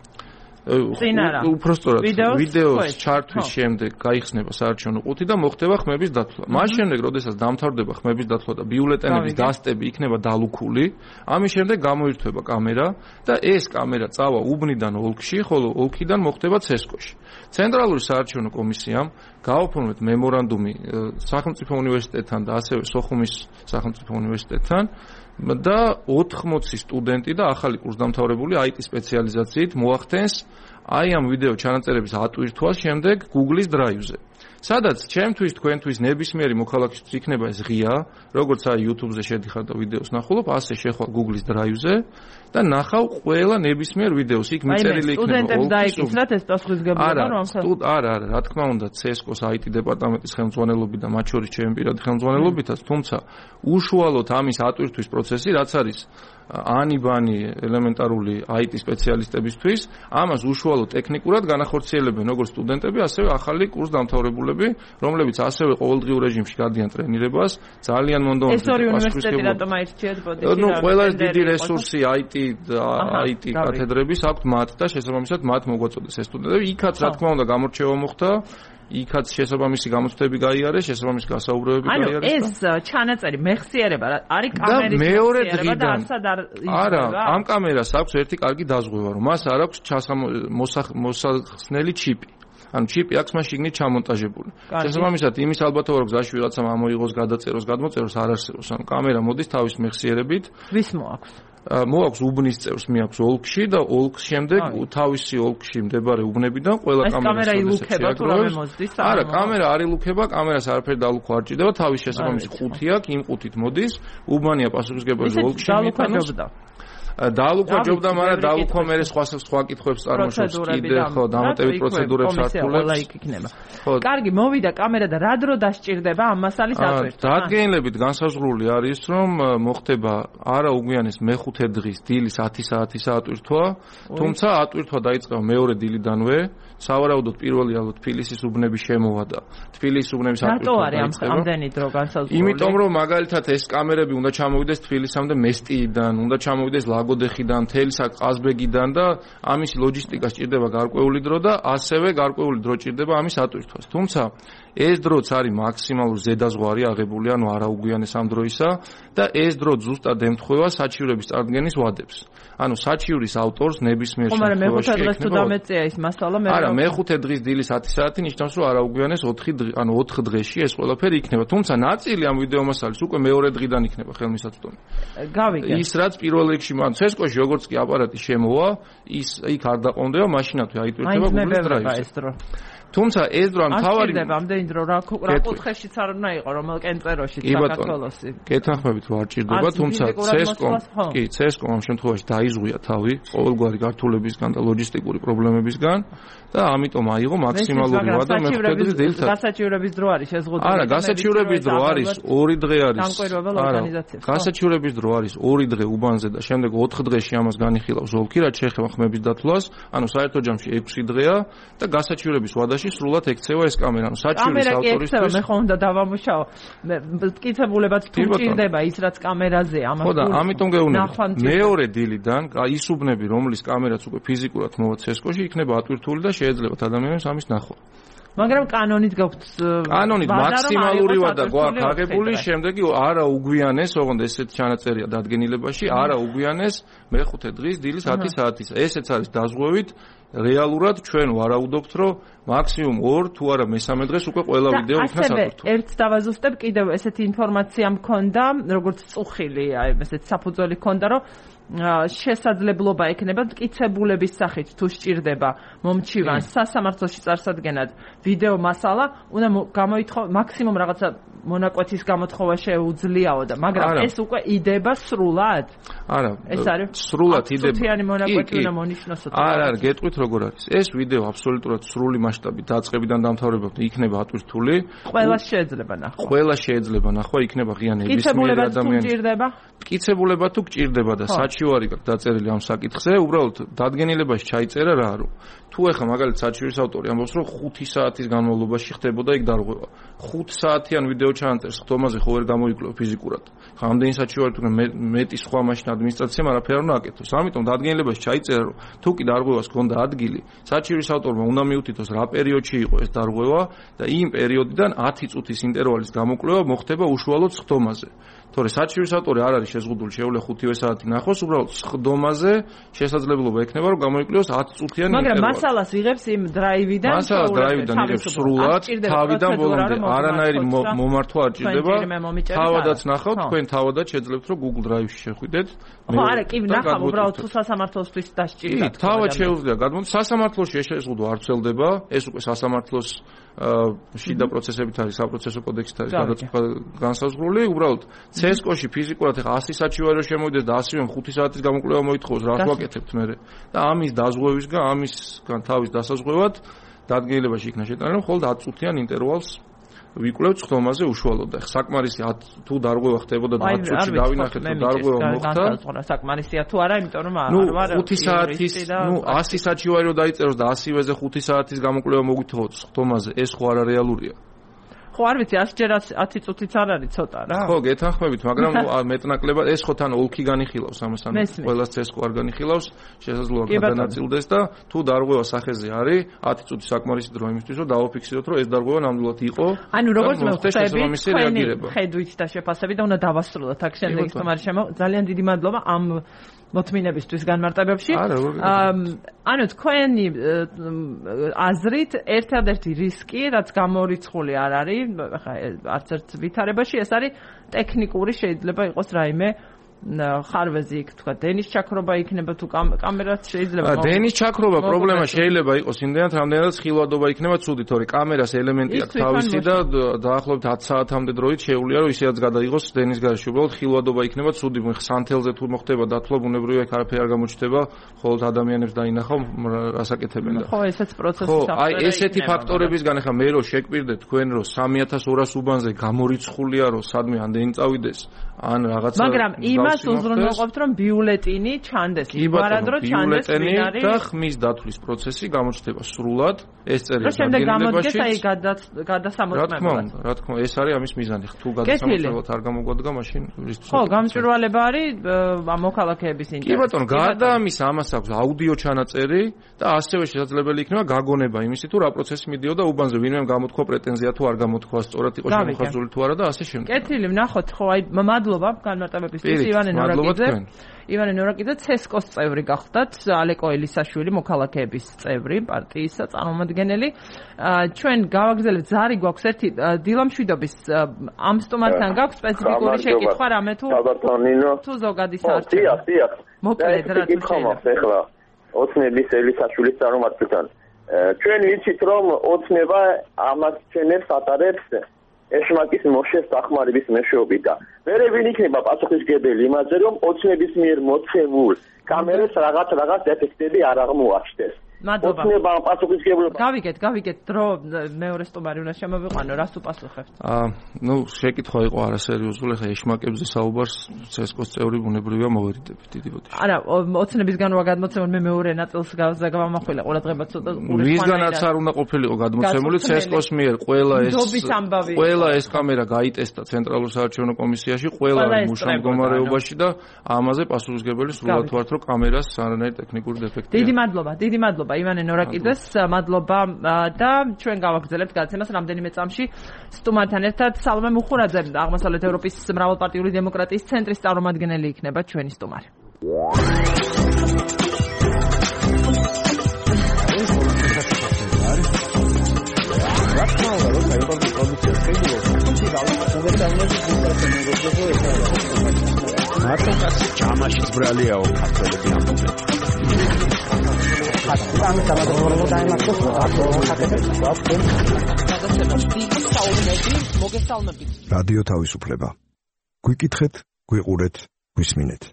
უпростоრად ვიდეოს ჩართვის შემდეგ გაიხსნება საარჩევნო ყუთი და მოხდება ხმების დათვლა. მას შემდეგ, როდესაც დამთავრდება ხმების დათვლა და ბიულეტენების დასტები იქნება დალუქული, ამის შემდეგ გამოირთვება კამერა და ეს კამერა წავა უბნიდან ოლქში, ხოლო ოლქიდან მოხდება ცესკოში. ცენტრალური საარჩევნო კომისიამ გააფორმეთ მემორანდუმი სახელმწიფო უნივერსიტეტთან და ასევე სოხუმის სახელმწიფო უნივერსიტეტთან და 80 სტუდენტი და ახალი კურსდამთავრებული IT სპეციალიზაციით მოახდენს აი ამ ვიდეო ჩანაწერების ატვირთვას შემდეგ Google-ის Drive-ზე. სადაც ჩემთვის, თქვენთვის, ნებისმიერი მოქალაქისთვის იქნება ეს ღია, როგორც აი YouTube-ზე შედიხარ და ვიდეოს ნახულობ, ასე შეხვალ Google-ის Drive-ზე და ნახავ ყველა ნებისმიერ ვიდეოს. იქ მიწერილი იქნება სტუდენტებს დაიკისრათ ეს პასუხისმგებლობა რომ არა, რა თქმა უნდა, CSGO-ს IT დეპარტამენტის ხელმძღვანელობით და მათ შორის ჩემი პირადი ხელმძღვანელობითაც, თუმცა უშუალოდ ამის ატვირთვის პროცესი, რაც არის ანიბანი ელემენტარული IT სპეციალისტებისთვის, ამას უშუალოდ ტექნიკურად განახორციელებენ როგორც სტუდენტები, ასევე ახალი კურსდამთავრებულები, რომლებიც ასევე ყოველდღიურ რეჟიმში გადიან ტრენირებას, ძალიან მონდომებით. ეს ორი უნივერსიტეტი რატომ აირჩიეთ ბოდი? ყველა დიდი რესურსი IT კათედრების აქვთ მათ და შესაბამისად მათ მოგვაწოდეს ეს სტუდენტები. იქაც რა თქმა უნდა გამორჩევა მოხდა. იქაც შესაბამისი გამოცდები გაიარეს, შესაბამისი გასაუბრებები გაიარეს. ეს ჩანაწერი მეხსიერება არის კამერის მეხსიერება და არცად არ არა, ამ კამერას აქვს ერთი კარგი დაზღვევა, რომ მას არ აქვს მოსახსნელი ჩიპი. ანუ ჩიპი აქვს მას შიგნით ჩამონტაჟებული. შესაბამისად, იმის ალბათობა რომ გზაში ვიღაცამ ამოიღოს, გადაწეროს, გადმოწეროს არ არსებობს. ანუ კამერა მოდის თავის მეხსიერებით. ვის მოაქვს? მოაქვს უბნის წევრს, მეაქვს ოლქში და ოლქს შემდეგ თავისი ოლქში მდებარე უბნებიდან ყველა კამერას ილუქება თუ რამე მოსდის? არა, კამერა არ ილუქება, კამერას არაფერი დალუქვა არ ჭირდება, თავის შესაბამისი ყუთი აქვს, იმ ყუთით მოდის, უბანია პასუხისმგებელი ოლქში მიიტანოს. დაალუქვა ჯობდა, მაგრამ დაალუქვა მე სხვა კითხვებს წარმოშობს კიდე, ხო, დამატებით პროცედურებს ართულებს. კარგი, მოვიდა კამერა და რა დრო დასჭირდება ამ მასალის ატვირთვა? დადგენილებით განსაზღვრული არის, რომ მოხდება არა უგვიანეს მე-5 დღის დილის 10 საათის ატვირთვა, თუმცა ატვირთვა დაიწყება მეორე დილიდანვე. სავარაუდოდ პირველი ალბათ თბილისის უბნების შემოვა და თბილისის უბნების ატვირთვა. რატო არის ამდენი დრო განსაზღვრული? იმიტომ რომ მაგალითად ეს კამერები უნდა ჩამოვიდეს თბილისამდე მესტიიდან, უნდა ჩამოვიდეს ლაგოდეხიდან, თელისა ყაზბეგიდან და ამის ლოჯისტიკა სჭირდება გარკვეული დრო და ასევე გარკვეული დრო სჭირდება ამის ატვირთვას. თუმცა ეს დროც არის მაქსიმალური ზედაზღვარი აღებული, ანუ არაუგვიანეს ამ დროისა და ეს დრო ზუსტად ემთხვევა საჩივრების წარდგენის ვადებს. ანუ საჩივრის ავტორს ნებისმიერ შემთხვევაში მე-5 დღეს თუ დამეწია ის მასალა მე არა მე-5 დღის დილის 10 საათი ნიშნავს რომ არაუგვიანეს 4 დღეში ეს ყველაფერი იქნება. თუმცა ნაწილი ამ ვიდეო მასალის უკვე მეორე დღიდან იქნება ხელმისაწვდომი. გავიგე. ის რაც პირველ რიგში მან CSGO-ში როგორც კი აპარატი შემოვა, ის იქ არ დაყონდება, მაშინათვე აიტვირთება Google Drive-ზე. თუმცა ეს დრო ამ თავარი ამდენი დრო რა კუთხეშიც არ უნდა იყო რომელ კენწეროში საქართველოსი. კეთახმებით ვარ ჭირდება, თუმცა CSGO ამ შემთხვევაში დაიზღვია თავი ყოველგვარი გართულებისგან და ლოჯისტიკური პრობლემებისგან და ამიტომ აიღო მაქსიმალური ვადა მე-5 დღის დილით. გასაჩივრების დრო არის შეზღუდული. არა, გასაჩივრების დრო არის 2 დღე არის. არა, გასაჩივრების დრო არის 2 დღე უბანზე და შემდეგ 4 დღეში ამას განიხილავს ოლქი, რაც შეეხება ხმების დათვლას, ანუ საერთო ჯამში 6 დღეა და გასაჩივრების ვადაში სრულად ექცევა ეს კამერა. ანუ საჩივრის ავტორისთვის მე ხომ უნდა დავამუშაო. მტკიცებულებაც თუ ჭირდება ის რაც კამერაზეა, ამას ხო და ამიტომ გეუბნები. მეორე დილიდან ის უბნები, რომლის კამერაც უკვე ფიზიკურად მოვა CSGO-ში, იქნება ატვირთული და შეეძლებათ ადამიანებს ამის ნახვა. მაგრამ კანონით გაქვთ კანონით მაქსიმალური ვადა გვაქვს აღებული, შემდეგი არა უგვიანეს, ოღონდ ესეთ ჩანაწერია დადგენილებაში, არა უგვიანეს მე-5 დღის დილის 10 საათისა. ესეც არის დაზღვევით რეალურად ჩვენ ვარაუდობთ, რომ მაქსიმუმ 2 თუ არა მესამე დღეს უკვე ყველა ვიდეო იქნება საქართველოს. ერთს დავაზუსტებ, კიდევ ესეთი ინფორმაცია მქონდა, როგორც წუხილი, აი ესეთი საფუძველი მქონდა, რომ შესაძლებლობა ექნება მტკიცებულების სახით თუ სჭირდება მომჩივანს სასამართლოში წარსადგენად ვიდეო მასალა, უნდა გამოითხოვა მაქსიმუმ რაღაცა მონაკვეთის გამოთხოვა შეუძლიაო და მაგრამ ეს უკვე იდება სრულად? არა, ეს არის სრულად იდება. წუთიანი მონაკვეთი უნდა მონიშნოს. არა, გეტყვით როგორ არის. ეს ვიდეო აბსოლუტურად სრული მასშტაბით დაწყებიდან დამთავრებამდე იქნება ატვირთული. ყველა შეიძლება ნახვა. ყველა შეიძლება ნახვა, იქნება ღია ნებისმიერი ადამიანი. მტკიცებულება თუ გჭირდება და საჩივარი გაქვს დაწერილი ამ საკითხზე, უბრალოდ დადგენილებაში ჩაიწერა რა არის. თუ ეხა მაგალითად საჩივრის ავტორი ამბობს, რომ 5 საათის განმავლობაში ხდებოდა იქ დარღვევა. 5 საათიან ვიდეო ჩაანტერს ხტომაზე ხო ვერ გამოიკლო ფიზიკურად. ხა ამდენი საჩივარი თუ მეტი სხვა მაშინ ადმინისტრაციამ არაფერ არ უნდა აკეთოს. ამიტომ დადგენილებაში ჩაიწერა, რომ თუ კი დარღვევას ჰქონდა ადგილი, საჩივრის ავტორმა უნდა მიუთითოს რა პერიოდში იყო ეს დარღვევა და იმ პერიოდიდან 10 წუთის ინტერვალის გამოკვლევა მოხდება უშუალოდ ხტომაზე. თორე საჩივრის ავტორი არ არის შეზღუდული, შეუძლია 5 საათი ნახოს, უბრალოდ ხდომაზე შესაძლებლობა ექნება, რომ გამოიკლეოს 10 წუთიანი ინტერვალი. მაგრამ მასალას იღებს იმ დრაივიდან, მასალას დრაივიდან იღებს სრულად, თავიდან ბოლომდე არანაირი მომართვა არ ჭირდება. თავადაც ნახავთ, თქვენ თავადაც შეძლებთ, რომ Google Drive-ში შეხვიდეთ. ხო, არა, კი ნახავ, უბრალოდ თუ სასამართლოსთვის დასჭირდათ. კი, თავად შეუძლია გადმოდი. სასამართლოში ეს შეზღუდვა არ ვრცელდება, ეს უკვე სასამართლოს შიდა პროცესებით არის, საპროცესო კოდექსით არის განსაზღვრული, უბრალოდ CSGO-ში ფიზიკურად ეხა 100 საჩივარო შემოვიდეს და 100-იან 5 საათის გამოკვლევა მოითხოვოს, რა ვაკეთებთ მე? და ამის დაზღვევისგან, ამისგან თავის დასაზღვევად დადგენილებაში იქნა შეტანილი, რომ მხოლოდ 10 წუთიან ინტერვალს ვიკვლევთ ხდომაზე უშუალოდ. და საკმარისი თუ დარღვევა ხდებოდა 10 წუთში დავინახეთ, რომ დარღვევა მოხდა. საკმარისია თუ არა, იმიტომ რომ არ ვარ 5 საათის, 100 საჩივარი რო დაიწეროს და 100-ვეზე 5 საათის გამოკვლევა მოგვითხოვოთ ხდომაზე, ეს ხო არა რეალურია. ხო არ ვიცი 100 ჯერ 10 წუთიც არ არის ცოტა რა. ხო, გეთანხმებით, მაგრამ მეტნაკლებად ეს ხო თან ოლქი განიხილავს ამასთან. ყველას CSGO არ განიხილავს, შესაძლოა გადანაწილდეს და თუ დარღვევა სახეზე არის, 10 წუთი საკმარისი დრო იმისთვის, რომ დავაფიქსიროთ, რომ ეს დარღვევა ნამდვილად იყო. ანუ როგორც მე ხვდები, ხედვით და შეფასებით და უნდა დავასრულოთ აქ შემდეგ თომარი ძალიან დიდი მადლობა ამ მოთმინებისთვის განმარტებებში. ანუ თქვენი აზრით ერთადერთი რისკი, რაც გამორიცხული არ არის, ხა არც ერთ ვითარებაში, ეს არის ტექნიკური, შეიძლება იყოს რაიმე ხარვეზი იქ თქვა დენის ჩაქრობა იქნება თუ კამერაც შეიძლება დენის ჩაქრობა პრობლემა შეიძლება იყოს იმდენად რამდენადაც ხილვადობა იქნება ცუდი თორე კამერას ელემენტი აქვს თავისი და დაახლოებით 10 საათამდე დროით შეუძლია რომ ისედაც გადაიღოს დენის გარეშე უბრალოდ ხილვადობა იქნება ცუდი სანთელზე თუ მოხდება დათვლა ბუნებრივია აქ არაფერი არ გამოჩნდება მხოლოდ ადამიანებს დაინახავ რასაკეთებენ და ხო ესეც პროცესი ხო აი ესეთი ფაქტორებისგან ახლა მე რო შეკვირდეთ თქვენ რომ 3200 უბანზე გამორიცხულია რომ სადმე ამდენი წავიდეს ან რაღაცა მაგრამ იმას უზრუნველყოფთ რომ ბიულეტინი ჩანდეს ვარადრო ჩანდეს ვინარი და ხმის დათვლის პროცესი გამოჩნდება სრულად ეს წერია შემდეგ გამოდგეს აი გადასამოწმებლად რა თქმა უნდა ეს არის ამის მიზანი თუ გადასამოწმებლად არ გამოგვადგა მაშინ ხო გამჭვირვალება არის მოქალაქეების ინტერესი კი ბატონო გარდა ამის ამას აქვს აუდიო ჩანაწერი და ასევე შესაძლებელი იქნება გაგონება იმისი თუ რა პროცესი მიდიოდა უბანზე ვინმე გამოთქვა პრეტენზია თუ არ გამოთქვა სწორად იყო შემოხაზული თუ არა და ასე შემდეგ კეთილი ვნახოთ ხო აი მადლობა განმარტებებისთვის ივანე ნორაკიძე CSGO-ს წევრი გახდათ ალეკო ელისაშვილი მოქალაქეების წევრი პარტიისა წარმომადგენელი ჩვენ გავაგზავნებთ ზარი გვაქვს ერთი დილამშვიდობის ამ სტუმართან გაქვს სპეციფიკური შეკითხვა რამე თუ ზოგადი საარჩევნო დიახ მოკლედ რა ახლა ოცნების ელისაშვილის წარმომადგენლთან ჩვენ ვიცით რომ ოცნება ამას ჩვენებს ატარებს ეშმაკის მოშეს დახმარების მეშვეობით და მერე ვინ იქნება პასუხისმგებელი იმაზე რომ ოცნების მიერ მოცემულ კამერას რაღაც ეფექტები არ აღმოაჩნდეს მადლობა ოცნება პასუხისმგებლობა გავიგეთ დრო მეორე სტუმარი უნდა შემოვიყვანო რას უპასუხებთ ნუ შეკითხვა იყო არასერიოზული ხა ეშმაკებზე საუბარს CSGO-ს წევრი ბუნებრივია მოვერიდებით დიდი ბოდიში არა ოცნებისგან რა გადმოცემულ მე მეორე ნაწილს გავამახვილე ყურადღება ცოტა ვისგანაც არ უნდა ყოფილიყო გადმოცემული CSGO-ს მიერ ყველა ეს კამერა გაიტესტა ცენტრალურ საარჩევნო კომისიაში ყველა მუშა მდგომარეობაში და ამაზე პასუხისმგებელი სრულად ვართ რომ კამერას არანაირი ტექნიკური დეფექტი დიდი მადლობა ივანე ნორაკიძეს მადლობა და ჩვენ გავაგრძელებთ გადაცემას რამდენიმე წამში სტუმართან ერთად სალომე მუხურაძე აღმოსავლეთ ევროპის მრავალპარტიული დემოკრატიის ცენტრის წარმომადგენელი იქნება ჩვენი სტუმარი მარტო კაცი ჯამაშიც ბრალიაო ქართველები ამბობენ. რადიო თავისუფლება. გვიკითხეთ, გვიყურეთ, გვისმინეთ.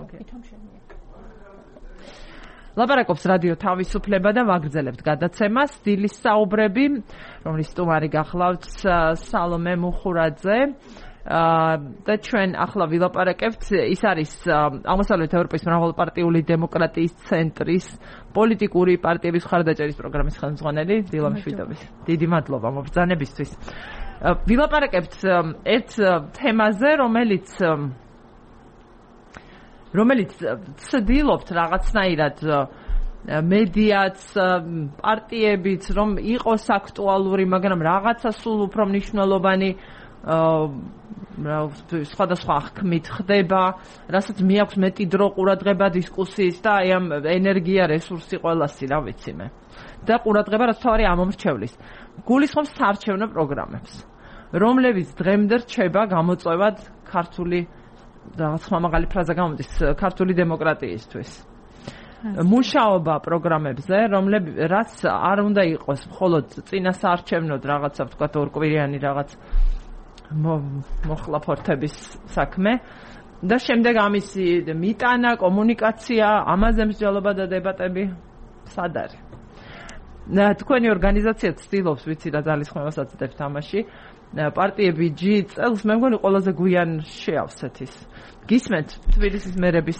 ლაპარაკობს რადიო თავისუფლება და ვაგრძელებთ გადაცემას დილის საუბრები, რომლის სტუმარი გახლავთ სალომე მუხურაძე. და ჩვენ ახლა ვილაპარაკებთ, ის არის აღმოსავლეთ ევროპის მრავალპარტიული დემოკრატიის ცენტრის პოლიტიკური პარტიების მხარდაჭერის პროგრამის ხელმძღვანელი დილა მშვიდობის. დიდი მადლობა მობრძანებისთვის. ვილაპარაკებთ ერთ თემაზე, რომელიც ცდილობთ რაღაცნაირად მედიაც, პარტიებიც, რომ იყოს აქტუალური, მაგრამ რაღაცა სულ უფრო მნიშვნელოვანი სხვადასხვა ხმით ხდება, რასაც მიაქვს მეტი დრო ყურადღება დისკუსიის და აი ამ ენერგია რესურსი ყველასი, რა ვიცი მე. და ყურადღება რაც თავარი ამომრჩევლის. გულისხმობს საარჩევნო პროგრამებს, რომლებიც დღემდე რჩება გამოწვევად ქართული რაღაც ხმამაღალი ფრაზა გამოდის ქართული დემოკრატიისთვის. მუშაობა პროგრამებზე, რაც არ უნდა იყოს მხოლოდ წინა საარჩევნოდ რაღაცა ვთქვათ ორკვირიანი რაღაც მოხლაფორთების საქმე და შემდეგ ამისი მიტანა, კომუნიკაცია, ამაზე მსჯელობა და დებატები სად არის? თქვენი ორგანიზაცია ცდილობს, ვიცი რა ძალისხმევასაც დებთ ამაში. პარტიები G წელს მე მგონი ყველაზე გვიან შეავსეთ ის. გისმენთ თბილისის მერების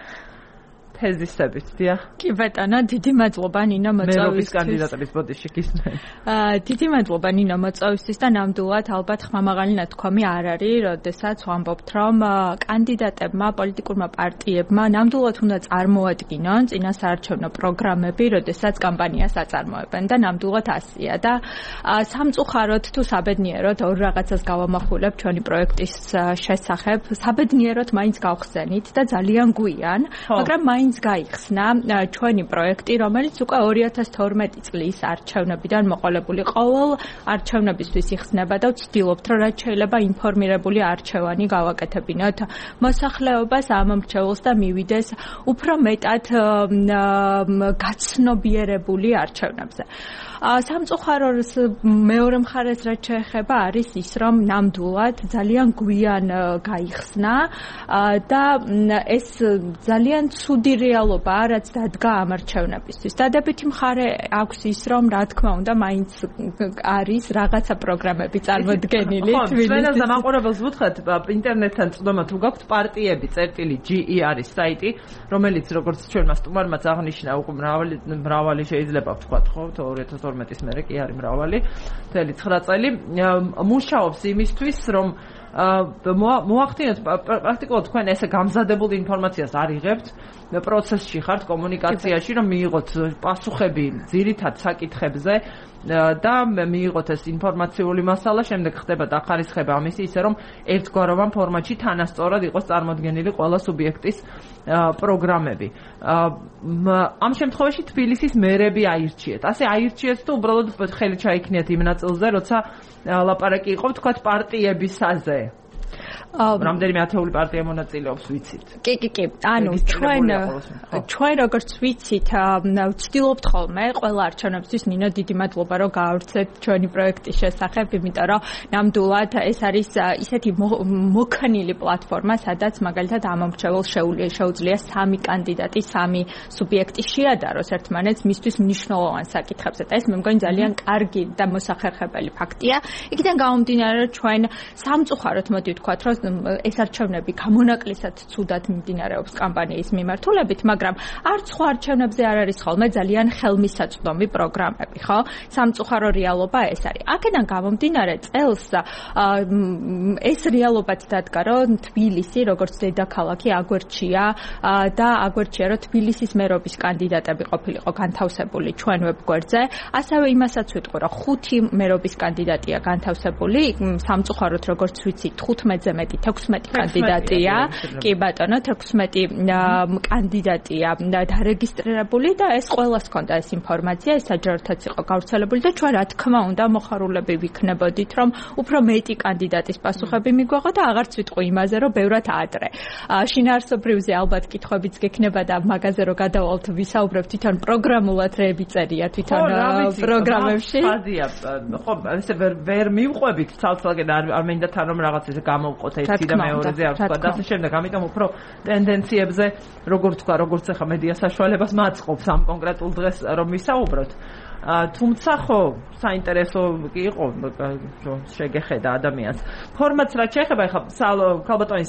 თეზისებით, დიახ? კი ბატონო, დიდი მადლობა ნინო მოწვევისთვის. მერობის კანდიდატების ბოდიში გისმენთ. დიდი მადლობა ნინო მოწვევისთვის და ნამდვილად ალბათ ხმამაღალი ნათქვამი არ არის, როდესაც ვამბობთ, რომ კანდიდატებმა, პოლიტიკურმა პარტიებმა ნამდვილად უნდა წარმოადგინონ წინასაარჩევნო პროგრამები, როდესაც კამპანიას აწარმოებენ და ნამდვილად ასია და სამწუხაროდ თუ საბედნიეროდ ორ რაღაცას გავამახვილებ ჩვენი პროექტის შესახებ, საბედნიეროდ მაინც გავხსენით და ძალიან გვიან, მაგრამ მაინც გაიხსნა ჩვენი პროექტი, რომელიც უკვე 2012 წლის არჩევნებიდან მოყოლებული ყოველ არჩევნებისთვის იხსნება და ვცდილობთ, რომ რაც შეიძლება ინფორმირებული არჩევანი გავაკეთებინოთ მოსახლეობას, ამომრჩეველს და მივიდეს უფრო მეტად გაცნობიერებული არჩევნებზე. სამწუხაროდ მეორე მხარეს რაც შეეხება არის ის, რომ ნამდვილად ძალიან გვიან გაიხსნა და ეს ძალიან ცუდი რეალობაა, რაც დადგა ამ არჩევნებისთვის. დადებითი მხარე აქვს ის, რომ რა თქმა უნდა, მაინც არის რაღაცა პროგრამები წარმოდგენილი. ჩვენს დამაყურებელს ვუთხრათ, ინტერნეტთან წვდომა თუ გაქვთ პარტიები წერტილი.ge არის საიტი, რომელიც როგორც ჩვენმა სტუმარმაც აღნიშნა, უკვე მრავალი შეიძლება ვთქვათ, ხო, 2012-ის მერე კი არის მრავალი, 9 წელი მუშაობს იმისთვის, რომ მოახდინოთ პრაქტიკულად თქვენ ესე გამზადებულ ინფორმაციას არ იღებთ პროცესში ხართ კომუნიკაციაში რომ მიიღოთ პასუხები ძირითად საკითხებზე და მიიღოთ ეს ინფორმაციული მასალა შემდეგ ხდება დახარისხება ამისი ისე რომ ერთგვაროვან ფორმატში თანასწორად იყოს წარმოდგენილი ყველა სუბიექტის პროგრამები ამ შემთხვევაში თბილისის მერები აირჩიეთ ასე აირჩიეთ თუ უბრალოდ ხელი ჩაიქნიათ იმ ნაწილზე როცა ლაპარაკი იყო თქვათ პარტიებისაზე რამდენიმე ათეული პარტია მონაწილეობს ვიცით. კი. ანუ ჩვენ როგორც ვიცით, ვცდილობთ ხოლმე ყველა არჩევნებისთვის ნინო დიდი მადლობა რომ გაავრცელეთ ჩვენი პროექტის შესახებ, იმიტომ რომ ნამდვილად ეს არის ისეთი მოქნილი პლატფორმა, სადაც მაგალითად ამომრჩეველს შეუძლია სამი კანდიდატი, სამი სუბიექტი შეადაროს ერთმანეთს მისთვის მნიშვნელოვან საკითხებზე და ეს მე მგონი ძალიან კარგი და მოსახერხებელი ფაქტია. იქიდან გამომდინარე რომ ჩვენ სამწუხაროდ მოდი ვთქვათ, რომ ეს არჩევნები გამონაკლისად ცუდად მიმდინარეობს კამპანიის მიმართულებით, მაგრამ არც სხვა არჩევნებზე არ არის ხოლმე ძალიან ხელმისაწვდომი პროგრამები, ხო? სამწუხარო რეალობა ეს არის. აქედან გამომდინარე წელს ეს რეალობაც დადგა, რომ თბილისი, როგორც დედაქალაქი, აგვერჩია და აგვერჩია, რომ თბილისის მერობის კანდიდატები ყოფილიყო განთავსებული ჩვენ ვებგვერდზე. ასევე იმასაც ვიტყვი, რომ 5 მერობის კანდიდატია განთავსებული, სამწუხაროდ როგორც ვიცი, 15-ზე მეტი 16 კანდიდატია. კი ბატონო, 16 კანდიდატია დარეგისტრირებული და ეს ყველას ჰქონდა ეს ინფორმაცია, ეს საჯაროთაც იყო გავრცელებული და ჩვენ რა თქმა უნდა მოხარულები ვიქნებოდით, რომ უფრო მეტი კანდიდატის პასუხები მიგვეღო და აღარც ვიტყვი იმაზე, რომ ბევრად ადრე. შინაარსობრივზე ალბათ კითხვებიც გექნება და მაგაზე რომ გადავალთ ვისაუბრებთ თვითონ პროგრამულად რეები წერია თვითონ პროგრამებში. ხო, ესე ვერ მივყვებით ცალ-ცალკე და არ მინდა თან რომ რაღაც ესე გამოვყოთ ერთი და მეორეზე არ ვთქვა და ასე შემდეგ, ამიტომ უფრო ტენდენციებზე როგორ თქვა, როგორც ახლა მედია საშუალებას მაწყობს ამ კონკრეტულ დღეს რომ ვისაუბროთ. თუმცა ხო საინტერესო კი იყო რომ შეგეხედა ადამიანს. ფორმატს რაც შეეხება ახლა ქალბატონი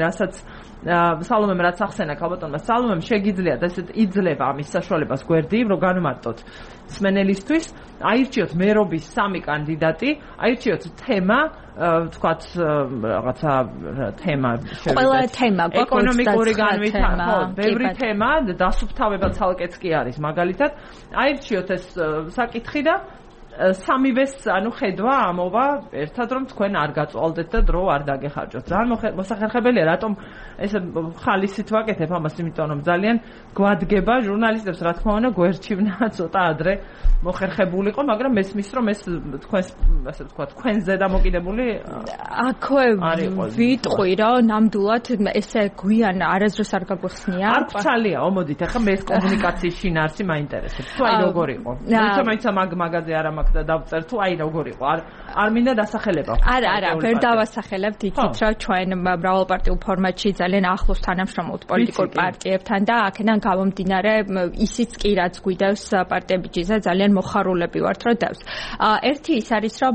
სალომემ რაც ახსენა ქალბატონმა სალომემ შეგიძლიათ ესეთ იძლევა ამის საშუალებას გვერდი რომ განმარტოთ მსმენელისთვის, აირჩიოთ მერობის 3 კანდიდატი, აირჩიოთ თემა, ვთქვათ რაღაცა თემა ყველა თემა ეკონომიკური განვითარება, ხო, ბევრი თემა, დასუფთავება ცალკეც კი არის მაგალითად, აირჩიოთ ეს საკითხი და სამივეს ანუ ხედვა ამოვა ერთად რომ თქვენ არ გაწვალდეთ და დრო არ დაგეხარჯოთ. ძალიან მოსახერხებელია რატომ ეს ხალისით ვაკეთებ ამას, იმიტომ რომ ძალიან გვადგება ჟურნალისტებს რა თქმა უნდა გვერდჩივნა ცოტა ადრე მოხერხებულიყო, მაგრამ მესმის რომ ეს თქვენს ასე ვთქვათ თქვენზე დამოკიდებული აქვე ვიტყვი რომ ნამდვილად ესე გვიან არასდროს არ გაგვხსნია. არ გცალია, მოდით ახლა მე ეს კომუნიკაციის შინაარსი მაინტერესებს. თუ აი როგორ იყო. მაინც მაგაზე არ მაქვს და დავწერ თუ აი როგორ იყო. არ მინდა დასახელება. არა, ვერ დავასახელებთ, იცით რომ ჩვენ მრავალპარტიულ ფორმატში ძალიან ახლოს თანამშრომლობთ პოლიტიკურ პარტიებთან და აქედან გამომდინარე ისიც კი რაც გვიდევს პარტიებიჯიზე ძალიან მოხარულები ვართ რომ დევს. ერთი ის არის რომ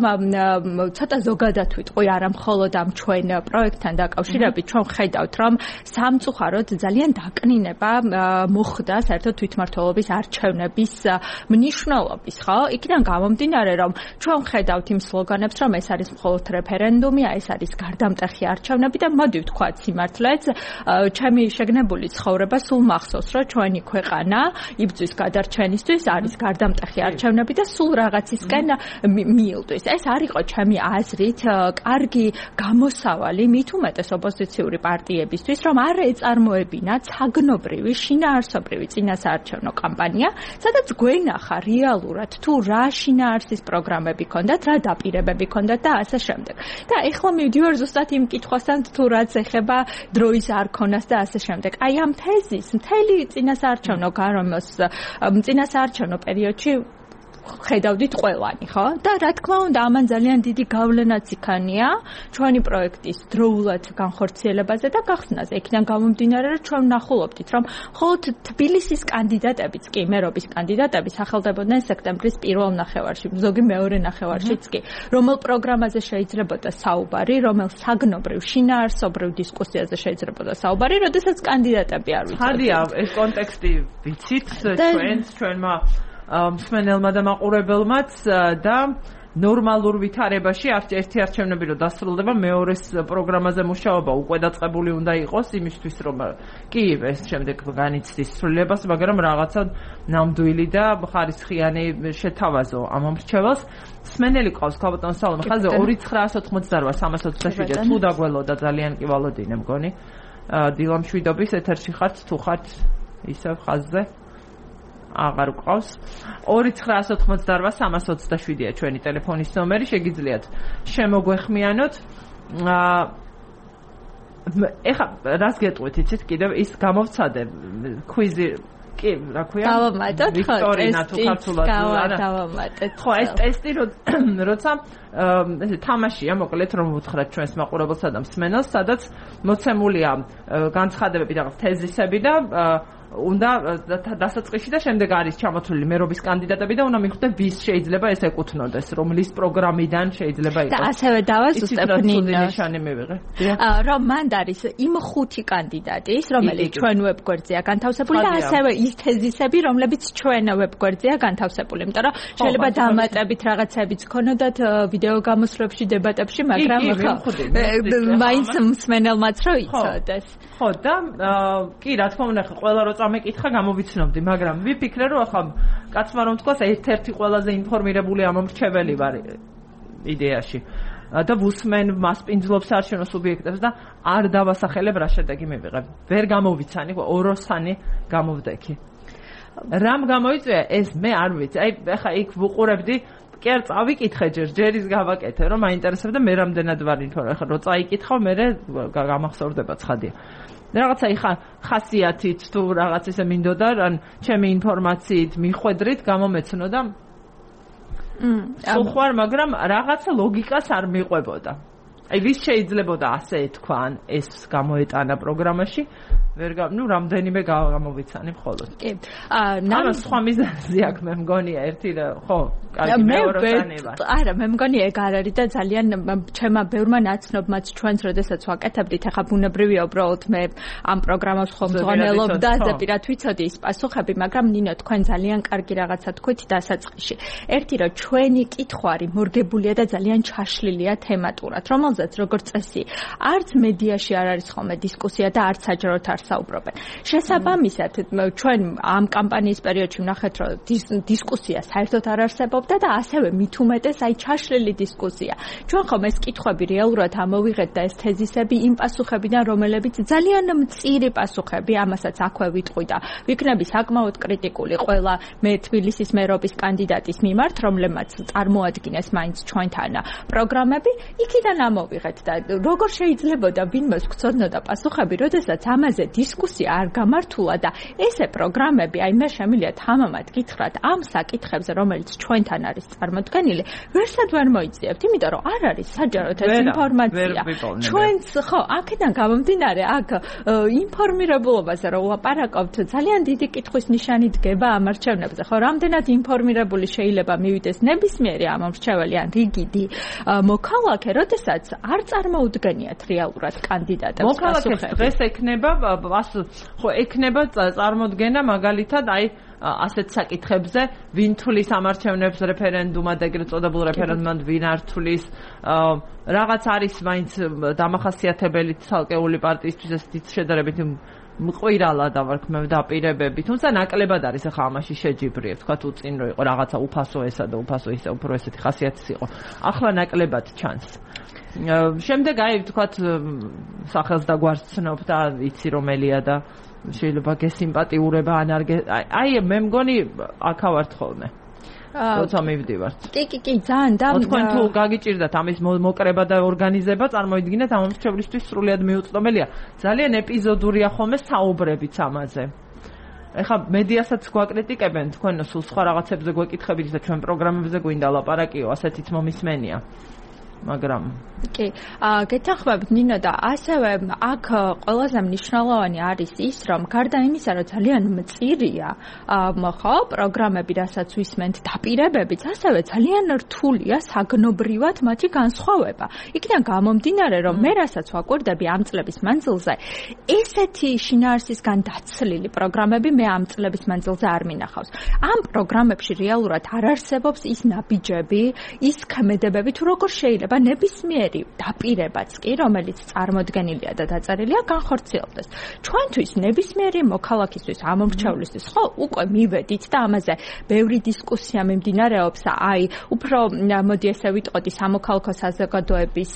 ცოტა ზოგადად ვიტყვი არა მხოლოდ ამ ჩვენ პროექტთან დაკავშირებით, ჩვენ ხედავთ რომ სამწუხაროდ ძალიან დაკნინება მოხდა საერთოდ თვითმმართველობის არჩევნების მნიშვნელობის, ხო? იქიდან გამომდინარე რომ ჩვენ ხედავთ იმ სლოგანებს რომ ეს არის მხოლოდ რეფერენდუმი, ეს არის გარდამტეხი არჩევნები და მოდი ვთქვათ სიმართლეც, ჩემი შეგნებული ცხოვრება სულ მახსოვს რომ ჩვენი ქვეყანა იბრძვის გადარჩენისთვის არის გარდამტეხი არჩევნები და სულ რაღაცისკენ მიილთვის. ეს არ იყო ჩემი აზრით კარგი გამოსავალი მით უმეტეს ოპოზიციური პარტიებისთვის, რომ არ ეწარმოებინათ საგნობრივი, შინაარსობრივი წინასაარჩევნო კამპანია, სადაც გვენახა რეალურად თუ რა შინაარსის პროგრამები ქონდათ, რა დაპირებები ქონდათ და ასე შემდეგ. და ეხლა მივდივარ ზუსტად იმ კითხვასთან, თუ რაც ეხება დროის არ ქონას და ასე შემდეგ. აი ამ თეზის მთელი წინასაარჩევნო გარემოს წინასაარჩევნო პერიოდში ხედავდით ყველანი, ხო? და რა თქმა უნდა, ამან ძალიან დიდი გავლენაც იქანია ჩვენი პროექტის დროულად განხორციელებაზე და გახსნაზე. იქიდან გამომდინარე, რომ ჩვენ ვნახულობდით, რომ მხოლოდ თბილისის კანდიდატებიც კი, მერობის კანდიდატები სახელდებოდნენ სექტემბრის პირველ ნახევარში, ზოგი მეორე ნახევარშიც კი. რომელ პროგრამაზე შეიძლებოდა საუბარი, რომელ საგნობრივ, შინაარსობრივ დისკუსიაზე შეიძლებოდა საუბარი, როდესაც კანდიდატები არ ვიცოდნენ. ხადია, ეს კონტექსტი ვიცით ჩვენმა მსმენელმა და მაყურებელმაც და ნორმალურ ვითარებაში ერთი არჩევნები რო დასრულდება, მეორეს პროგრამაზე მუშაობა უკვე დაწყებული უნდა იყოს იმისთვის, რომ კი ეს შემდეგ განიცდის ცვლილებას, მაგრამ რაღაცა ნამდვილი და ხარისხიანი შეთავაზო ამ მომრჩეველს. მსმენელი ყავს ქალბატონ სალომე ხაზზე 2988327 თუ დაგველოდა ძალიან კი ვალოდინე მგონი. დილამშვიდობის ეთერში ხართ თუ ხართ ისევ ხაზზე? აღარ გვყავს. 2988327-ია ჩვენი ტელეფონის ნომერი, შეგიძლიათ შემოგვეხმიანოთ. ეხლა რას გეტყვით, იცით, კიდევ ის გამოვცადე კვიზი, კი, რა ქვია? დავამატოთ, ხო, ვიქტორინა თუ ქართულად არა. დავამატეთ. ხო, ეს ტესტი როცა ესე თამაშია, მოკლედ რომ ვუთხრათ ჩვენს მაყურებელსა და მსმენელს, სადაც მოცემულია განცხადებები და თეზისები და უნდა დასაწყისში და შემდეგ არის ჩამოთვლილი მერობის კანდიდატები და უნდა მიხვდე ვის შეიძლება ეს ეკუთვნოდეს, რომლის პროგრამიდან შეიძლება იყოს. და ასევე დავაზუსტებ ნინოს ნიშანი მივიღე. რომ მანდ არის იმ 5 კანდიდატის, რომელიც ჩვენ ვებგვერდზეა განთავსებული და ასევე ის თეზისები, რომლებიც ჩვენ ვებგვერდზეა განთავსებული. იმიტომ რომ შეიძლება დამატებით რაღაცებიც ქონოდათ ვიდეო გამოსვლებში, დებატებში, მაგრამ მაინც მსმენელმაც რო იცოდეს. ხო და კი რა თქმა უნდა ყველა რო წამეკითხა გამოვიცნობდი, მაგრამ ვიფიქრე რომ ახლა კაცმა რომ თქვას ერთ-ერთი ყველაზე ინფორმირებული ამომრჩეველი ვარ იდეაში. და ვუსმენ მასპინძლობს საარჩევნო სუბიექტებს და არ დავასახელებ რა შედეგი მივიღებ. ვერ გამოვიცანი, ოროსანი გამოვდექი. რამ გამოიწვია ეს მე არ ვიცი. აი ახლა იქ ვუყურებდი კი არ წავიკითხე ჯერის გავაკეთე რომ მაინტერესებდა მე რამდენად ვარ ინფორმაცია. ახლა რო წაიკითხავ მე გამახსოვრდება ცხადია. რაღაცა იხა ხასიათით თუ რაღაც ისე მინდოდა ან ჩემი ინფორმაციით მიხვედრით გამომეცნოდა ხوار მაგრამ რაღაცა ლოგიკას არ მიყვებოდა. აი ვის შეიძლებოდა ასე ეთქვან ეს გამოეტანა პროგრამაში ვერ რამდენიმე გამოვიცანი მხოლოდ. კი. ამას სხვა მიზეზი აქვს მე მგონია ერთი ხო კარგი მეოროსანება. არა მე მგონია ეგ არ არის და ძალიან ჩემმა ბევრმა ნაცნობმაც ჩვენს როდესაც ვაკეთებდით ახლა ბუნებრივია უბრალოდ მე ამ პროგრამას ხომ მზღონელობდა და პირად ვიცოდი ის პასუხები მაგრამ ნინო თქვენ ძალიან კარგი რაღაცა თქვით დასაწყისში. ერთი რომ ჩვენი კითხვარი მორგებულია და ძალიან ჩაშლილია თემატურად რომელზეც როგორც წესი არც მედიაში არ არის ხოლმე დისკუსია და არც საჯაროდ არ საუბრობენ. შესაბამისად ჩვენ ამ კამპანიის პერიოდში ვნახეთ რომ დისკუსია საერთოდ არ არსებობდა და ასევე მით უმეტეს აი ჩაშლილი დისკუსია. ჩვენ ხომ ეს კითხვები რეალურად ამოვიღეთ და ეს თეზისები იმ პასუხებიდან რომელებიც ძალიან მწირი პასუხები ამასაც აქვე ვიტყვი და ვიქნები საკმაოდ კრიტიკული ყველა მე თბილისის მერობის კანდიდატის მიმართ რომლებმაც წარმოადგინეს მაინც ჩვენთან პროგრამები იქიდან ამოვიღეთ და როგორ შეიძლებოდა ვინმეს გწოდნოდა პასუხები როდესაც ამაზე დისკუსია არ გამართულა და ესე პროგრამები, აი მე შემიძლია თამამად გითხრათ ამ საკითხებზე, რომელიც ჩვენთან არის წარმოდგენილი, ვერსად ვერ მოიწიებთ, იმიტომ რომ არ არის საჯაროდ ეს ინფორმაცია. ჩვენც ხო, აქედან გამომდინარე, აქ ინფორმირებულობაზე რომ ვაპარაკობთ, ძალიან დიდი კითხვის ნიშანი დგება ამ არჩევნებზე. ხო, რამდენად ინფორმირებული შეიძლება მივიდეს ნებისმიერი ამ მრჩეველი ან რიგიდი მოქალაქე, როდესაც არ წარმოუდგენიათ რეალურად კანდიდატებს პასუხები. დღეს ექნება ხო ექნება წარმოდგენა მაგალითად აი ასეთ საკითხებზე ვინ თulis ამარჩევნებს რეფერენდუმად ეგრეთ წოდებულ რეფერენდუმად ვინ არ თulis რაღაც არის მაინც დამახასიათებელი ცალკეული პარტიისთვის ეს შედარებით მყირალა დავარქმევ დაპირებები თუმცა ნაკლებად არის ახლა ამაში შეჯიბრიებ თქვა თუ წინ რო იყო რაღაცა უფასო ესა და უფასო ისე უფრო ესეთი ხასიათის იყო ახლა ნაკლებად ჩანს შემდეგ აი თქვათ სახელს და გვარს ცნობ და იცი რომელია და შეიძლება გესიმპათიურება ან არ აი მე მგონი აქავართ ხოლმე როცა მივდივართ კი ძალიან და თქვენ თუ გაგიჭირდათ ამის მოკრება და ორგანიზება წარმოიდგინეთ ამ მრჩევლისთვის სრულიად მიუწვდომელია ძალიან ეპიზოდურია ხოლმე საუბრებიც ამაზე ეხლა მედიასაც გვაკრიტიკებენ თქვენ სულ სხვა რაღაცებზე გვეკითხებით და ჩვენ პროგრამებზე გვინდა ლაპარაკიო ასეთიც მომისმენია მაგრამ კი გეთანხმებით ნინო და ასევე აქ ყველაზე მნიშვნელოვანი არის ის რომ გარდა იმისა რომ ძალიან მწირია ხო პროგრამები რასაც ვისმენთ დაპირებებიც ასევე ძალიან რთულია საგნობრივად მათი განსხვავება იქიდან გამომდინარე რომ მე რასაც ვაკვირდები ამ წლების მანძილზე ესეთი შინაარსისგან დაცლილი პროგრამები მე ამ წლების მანძილზე არ მინახავს ამ პროგრამებში რეალურად არ არსებობს ის ნაბიჯები ის ქმედებები თუ როგორ შეიძლება ნებისმიერი დაპირებაც კი, რომელიც წარმოდგენილია და დაწერილია, განხორციელდეს. ჩვენთვის ნებისმიერი მოქალაქისთვის, ამ მრჩევლისთვის, ხო, უკვე მივედით და ამაზე ბევრი დისკუსია მიმდინარეობს, აი, უფრო მოდი ესე ვიტყოდი სამოქალაქო საზოგადოების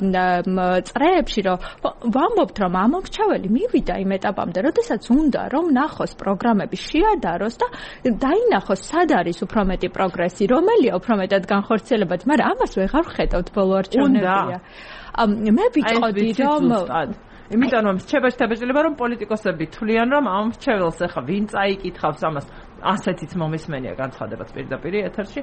წრეებში, რომ ვამბობთ, რომ ამ მრჩეველი მივიდა იმ ეტაპამდე, როდესაც უნდა რომ ნახოს პროგრამები შეადაროს და დაინახოს, სად არის უფრო მეტი პროგრესი, რომელია უფრო მეტად განხორციელებად, მაგრამ ამას ვეღარ ვხედავთ ბოლო არჩევნებია. მე ვიტყოდი რომ იმიტომ რომ შეიძლება რომ პოლიტიკოსები თვლიან რომ ამ მრჩეველს ახლა ვინ წაიკითხავს ამას ასეთიც მომისმენია განცხადებაც პირდაპირ ეთერში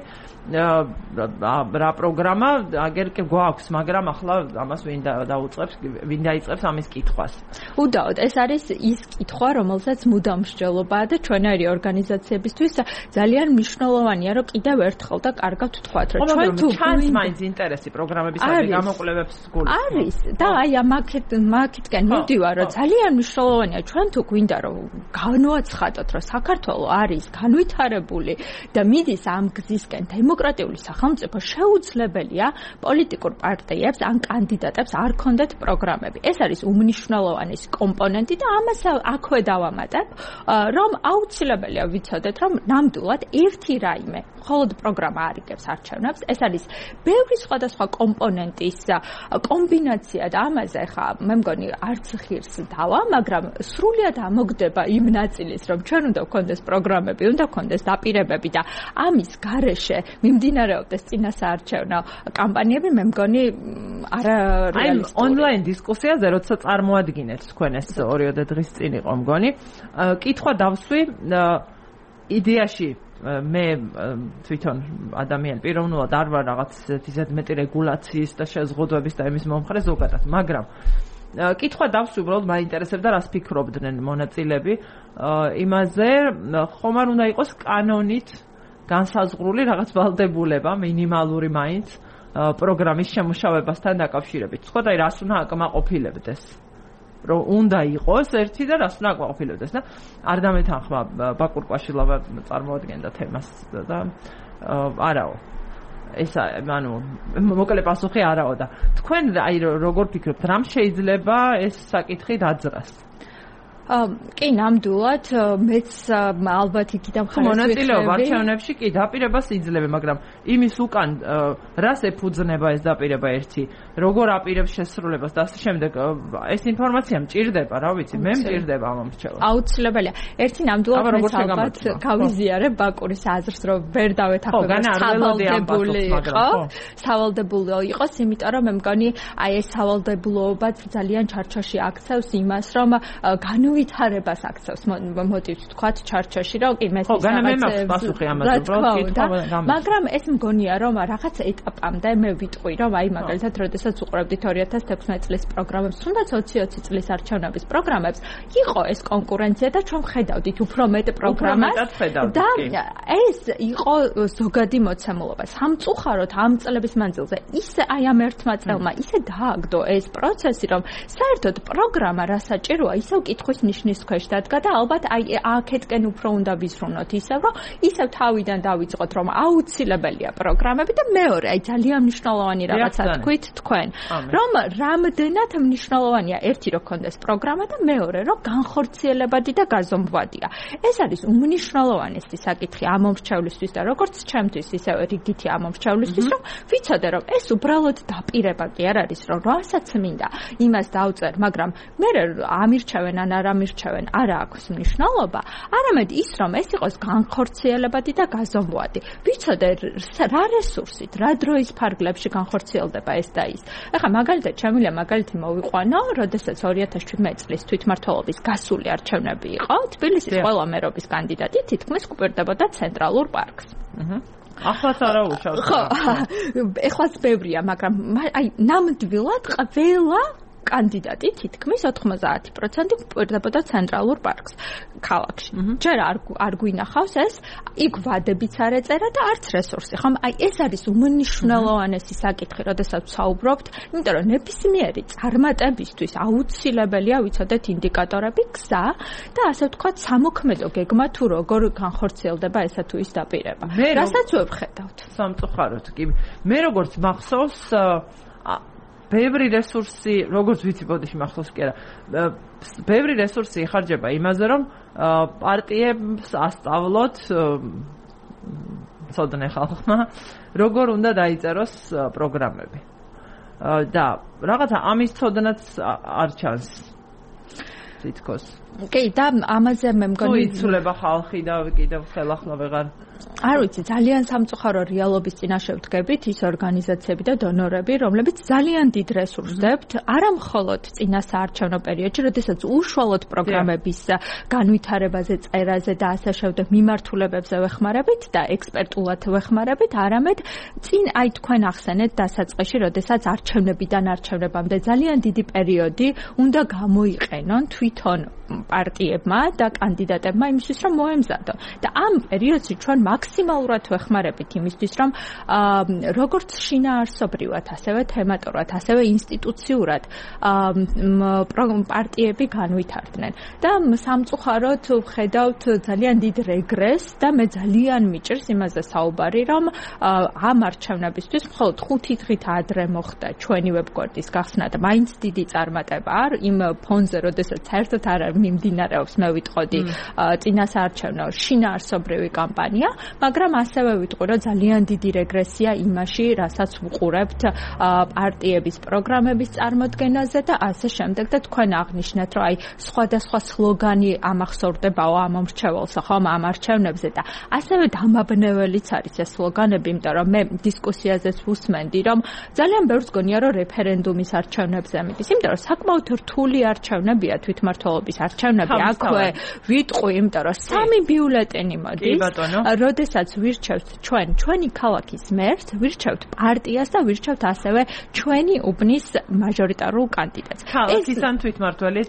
რა პროგრამა აგერ კი გვაქვს მაგრამ ახლა ამას ვინ დაუწყებს ვინ დაიწყებს ამის კითხვას უდაოდ ეს არის ის კითხვა რომელსაც მუდამ მსჯელობაა და ჩვენერი ორგანიზაციებისთვის ძალიან მნიშვნელოვანია რომ კიდევ ერთხელ და კარგად ვთქვათ რომ ჩვენ თუ ჩანს მაინც ინტერესი პროგრამებისადმი გამოკვლევებს გულისხმობ არის და აი ამაკეთკენ მივდივარ რომ ძალიან მნიშვნელოვანია ჩვენ თუ გვინდა რომ განვაცხადოთ რომ საქართველოს არის განვითარებული და მიდის ამ გზისკენ დემოკრატიული სახელმწიფო, შეუძლებელია პოლიტიკურ პარტიებს ან კანდიდატებს არ ქონდეთ პროგრამები. ეს არის უმნიშვნელოვანესი კომპონენტი და ამას აქვე დავამატებ, რომ აუცილებელია ვიცოდეთ, რომ ნამდვილად ერთი რაიმე მხოლოდ პროგრამა არიგებს არჩევნებს. ეს არის ბევრი სხვადასხვა კომპონენტის კომბინაცია და ამაზე ხა მე მგონი არც ღირს დავა, მაგრამ სრულიად ამოგდება იმ ნაწილის, რომ ჩვენ უნდა გქონდეს პროგრამები, უნდა გქონდეს დაპირებები და ამის გარეშე მიმდინარეობდეს წინასაარჩევნო კამპანიები, მე მგონი არა რეალისტური. ონლაინ დისკუსიაზე როცა წარმოადგინეთ თქვენ ეს 2 დღის წინ იყო მგონი, კითხვა დავსვი იდეაში მე თვითონ ადამიანი პიროვნულად არ ვარ რაღაც ისეთ მეტი რეგულაციის და შეზღუდვების და იმის მომხრე ზოგადად, მაგრამ კითხვა დავსვი უბრალოდ მაინტერესებდა რას ფიქრობდნენ მონაწილეები იმაზე, ხომ არ უნდა იყოს კანონით განსაზღვრული რაღაც ვალდებულება მინიმალური მაინც პროგრამის შემუშავებასთან დაკავშირებით. თქვა და რას უნდა აკმაყოფილებდეს. რომ უნდა იყოს ერთი და რას უნდა აკმაყოფილებდეს და არ დამეთანხმა ბაკურ კვაშილავა წარმოადგენდა თემას და არაო. ეს ანუ მოკლე პასუხი არაო და თქვენ აი როგორ ფიქრობთ, რამ შეიძლება ეს საკითხი დაძრას? კი, ნამდვილად, მეც ალბათ იქიდან ხარ მონაწილეობა არჩევნებში კი დაპირებას იძლევა, მაგრამ იმის უკან რას ეფუძნება ეს დაპირება ერთი, როგორ აპირებს შესრულებას და ასე შემდეგ, ეს ინფორმაცია მჭირდება, რა ვიცი, მე მჭირდება ამ მრჩევლად. აუცილებელია. ერთი ნამდვილად მეც ალბათ გავიზიარებ ბაკურის აზრს, რომ ვერ დავეთანხმებ სავალდებულო იყო, სავალდებულო იყოს, იმიტომ რომ მე მგონი, აი ეს სავალდებულოებაც ძალიან ჩარჩოში აქცევს იმას, რომ ვითარებას აქცევს მოტივს თქვათ ჩარჩოში, რომ კი მე მაგრამ ეს მგონია, რომ რაღაც ეტაპამდე მე ვიტყვი, რომ აი მაგალითად, როდესაც უყურებდით 2016 წლის პროგრამებს, თუნდაც 2020 წლის არჩევნების პროგრამებს, იყო ეს კონკურენცია და ჩვენ ხედავდით უფრო მეტ პროგრამას და ეს იყო ზოგადი მოცემულობა. სამწუხაროდ ამ წლების მანძილზე ისე აი ამ ერთმა წელმა ისე დააგდო ეს პროცესი, რომ საერთოდ პროგრამა რა საჭიროა, ისევ კითხვის ნიშნის ქვეშ დადგა და ალბათ აი აქეთკენ უფრო უნდა ვიზრუნოთ ისევ, რომ ისევ თავიდან დავიწყოთ, რომ აუცილებელია პროგრამები და მეორე, აი ძალიან მნიშვნელოვანი რაღაცა თქვით თქვენ, რომ რამდენად მნიშვნელოვანია ერთი რომ გქონდეს პროგრამა და მეორე, რომ განხორციელებადი და გაზომვადია. ეს არის უმნიშვნელოვანესი საკითხი ამ მომრჩევლისთვის და როგორც ჩემთვის, ისევ რიგითი ამ მომრჩევლისთვის, რომ ვიცოდე, რომ ეს უბრალოდ დაპირება კი არ არის, რომ რასაც მინდა, იმას დავწერ, მაგრამ მე ამირჩევენ ან არ ამირჩევენ, არა აქვს მნიშვნელობა, არამედ ის, რომ ეს იყოს განხორციელებადი და გაზომვადი. ვიცოდე რა რესურსით, რა დროის ფარგლებში განხორციელდება ეს და ის. ეხლა მაგალითად, შემიძლია მაგალითი მოვიყვანო, როდესაც 2017 წლის თვითმმართველობის გასული არჩევნები იყო, თბილისის ყველა მერობის კანდიდატი თითქმის გვერდებოდა ცენტრალურ პარკს. ახლაც არა უშავს. ხო, ეხლაც ბევრია, მაგრამ აი ნამდვილად ყველა კანდიდატი თითქმის 90% გვერდებოდა ცენტრალურ პარკს ქალაქში. ჯერ არ გვინახავს ეს, იქ ვადებიც არ ეწერა და არც რესურსი. ხომ აი ეს არის უმნიშვნელოვანესი საკითხი, როდესაც ვსაუბრობთ, იმიტომ რომ ნებისმიერი წარმატებისთვის აუცილებელია ვიცოდეთ ინდიკატორები, გზა და ასე ვთქვათ სამოქმედო გეგმა თუ როგორ განხორციელდება ესა თუ ის დაპირება. რასაც ვებხედავთ. სამწუხაროდ კი. მე როგორც მახსოვს ბევრი რესურსი, როგორც ვიცი, ბოდიში მახსოვს კი არა. ბევრი რესურსი იხარჯება იმაზე, რომ პარტიებს ასწავლოთ ცოდნე ხალხმა, როგორ უნდა დაიწეროს პროგრამები. და რაღაცა ამის ცოდნაც არ ჩანს. თითქოს. კი, და ამაზე მე მგონი იცვლება ხალხი და კიდევ ხელახლა ვეღარ არ ვიცი, ძალიან სამწუხარო რეალობის წინაშე ვდგებით ის ორგანიზაციები და დონორები, რომლებიც ძალიან დიდ რესურსს დებთ, არა მხოლოდ წინასაარჩევნო პერიოდში, როდესაც უშუალოდ პროგრამების განვითარებაზე, წერაზე და ასე შემდეგ მიმართულებებზე ვეხმარებით და ექსპერტულად ვეხმარებით, არამედ წინ აი თქვენ ახსენეთ დასაწყისში, როდესაც არჩევნებიდან არჩევნებამდე ძალიან დიდი პერიოდი უნდა გამოიყენონ თვითონ პარტიებმა და კანდიდატებმა იმისთვის, რომ მოემზადო. და ამ პერიოდში ჩვენ მაქსიმალურად ვეხმარებით იმისთვის, რომ როგორც შინაარსობრივად, ასევე თემატურად, ასევე ინსტიტუციურად პარტიები განვითარდნენ. და სამწუხაროდ ვხედავთ ძალიან დიდ რეგრესს და მე ძალიან მიჭირს იმაზე საუბარი, რომ ამ არჩევნებისთვის მხოლოდ 5 დღით ადრე მოხდა ჩვენი ვებგვერდის გახსნა და მაინც დიდი წარმატება არ იმ ფონზე, როდესაც საერთოდ არ მიმდინარეობს, მე ვიტყოდი წინასაარჩევნო შინაარსობრივი კამპანია, მაგრამ ასევე ვიტყვი, რომ ძალიან დიდი რეგრესია იმაში, რასაც ვუყურებთ პარტიების პროგრამების წარმოდგენაზე და ასე შემდეგ და თქვენ აღნიშნეთ, რომ აი სხვადასხვა სლოგანი ამახსოვრდებაო ამ მრჩეველსა, ხომ ამ არჩევნებზე და ასევე დამაბნეველიც არის ეს სლოგანები, იმიტომ რომ მე დისკუსიაზეც ვუსმენდი, რომ ძალიან ბევრს გონია, რომ რეფერენდუმის არჩევნებზე მიდის, იმიტომ რომ საკმაოდ რთული არჩევნებია თვითმმართველობის არჩევნები, აქვე ვიტყვი, იმიტომ რომ 3 ბიულეტენი მოდის, როდესაც ვირჩევთ ჩვენი ქალაქის მერს, ვირჩევთ პარტიას და ვირჩევთ ასევე ჩვენი უბნის მაჟორიტარულ კანდიდატს. ეს ან თვითმმართველი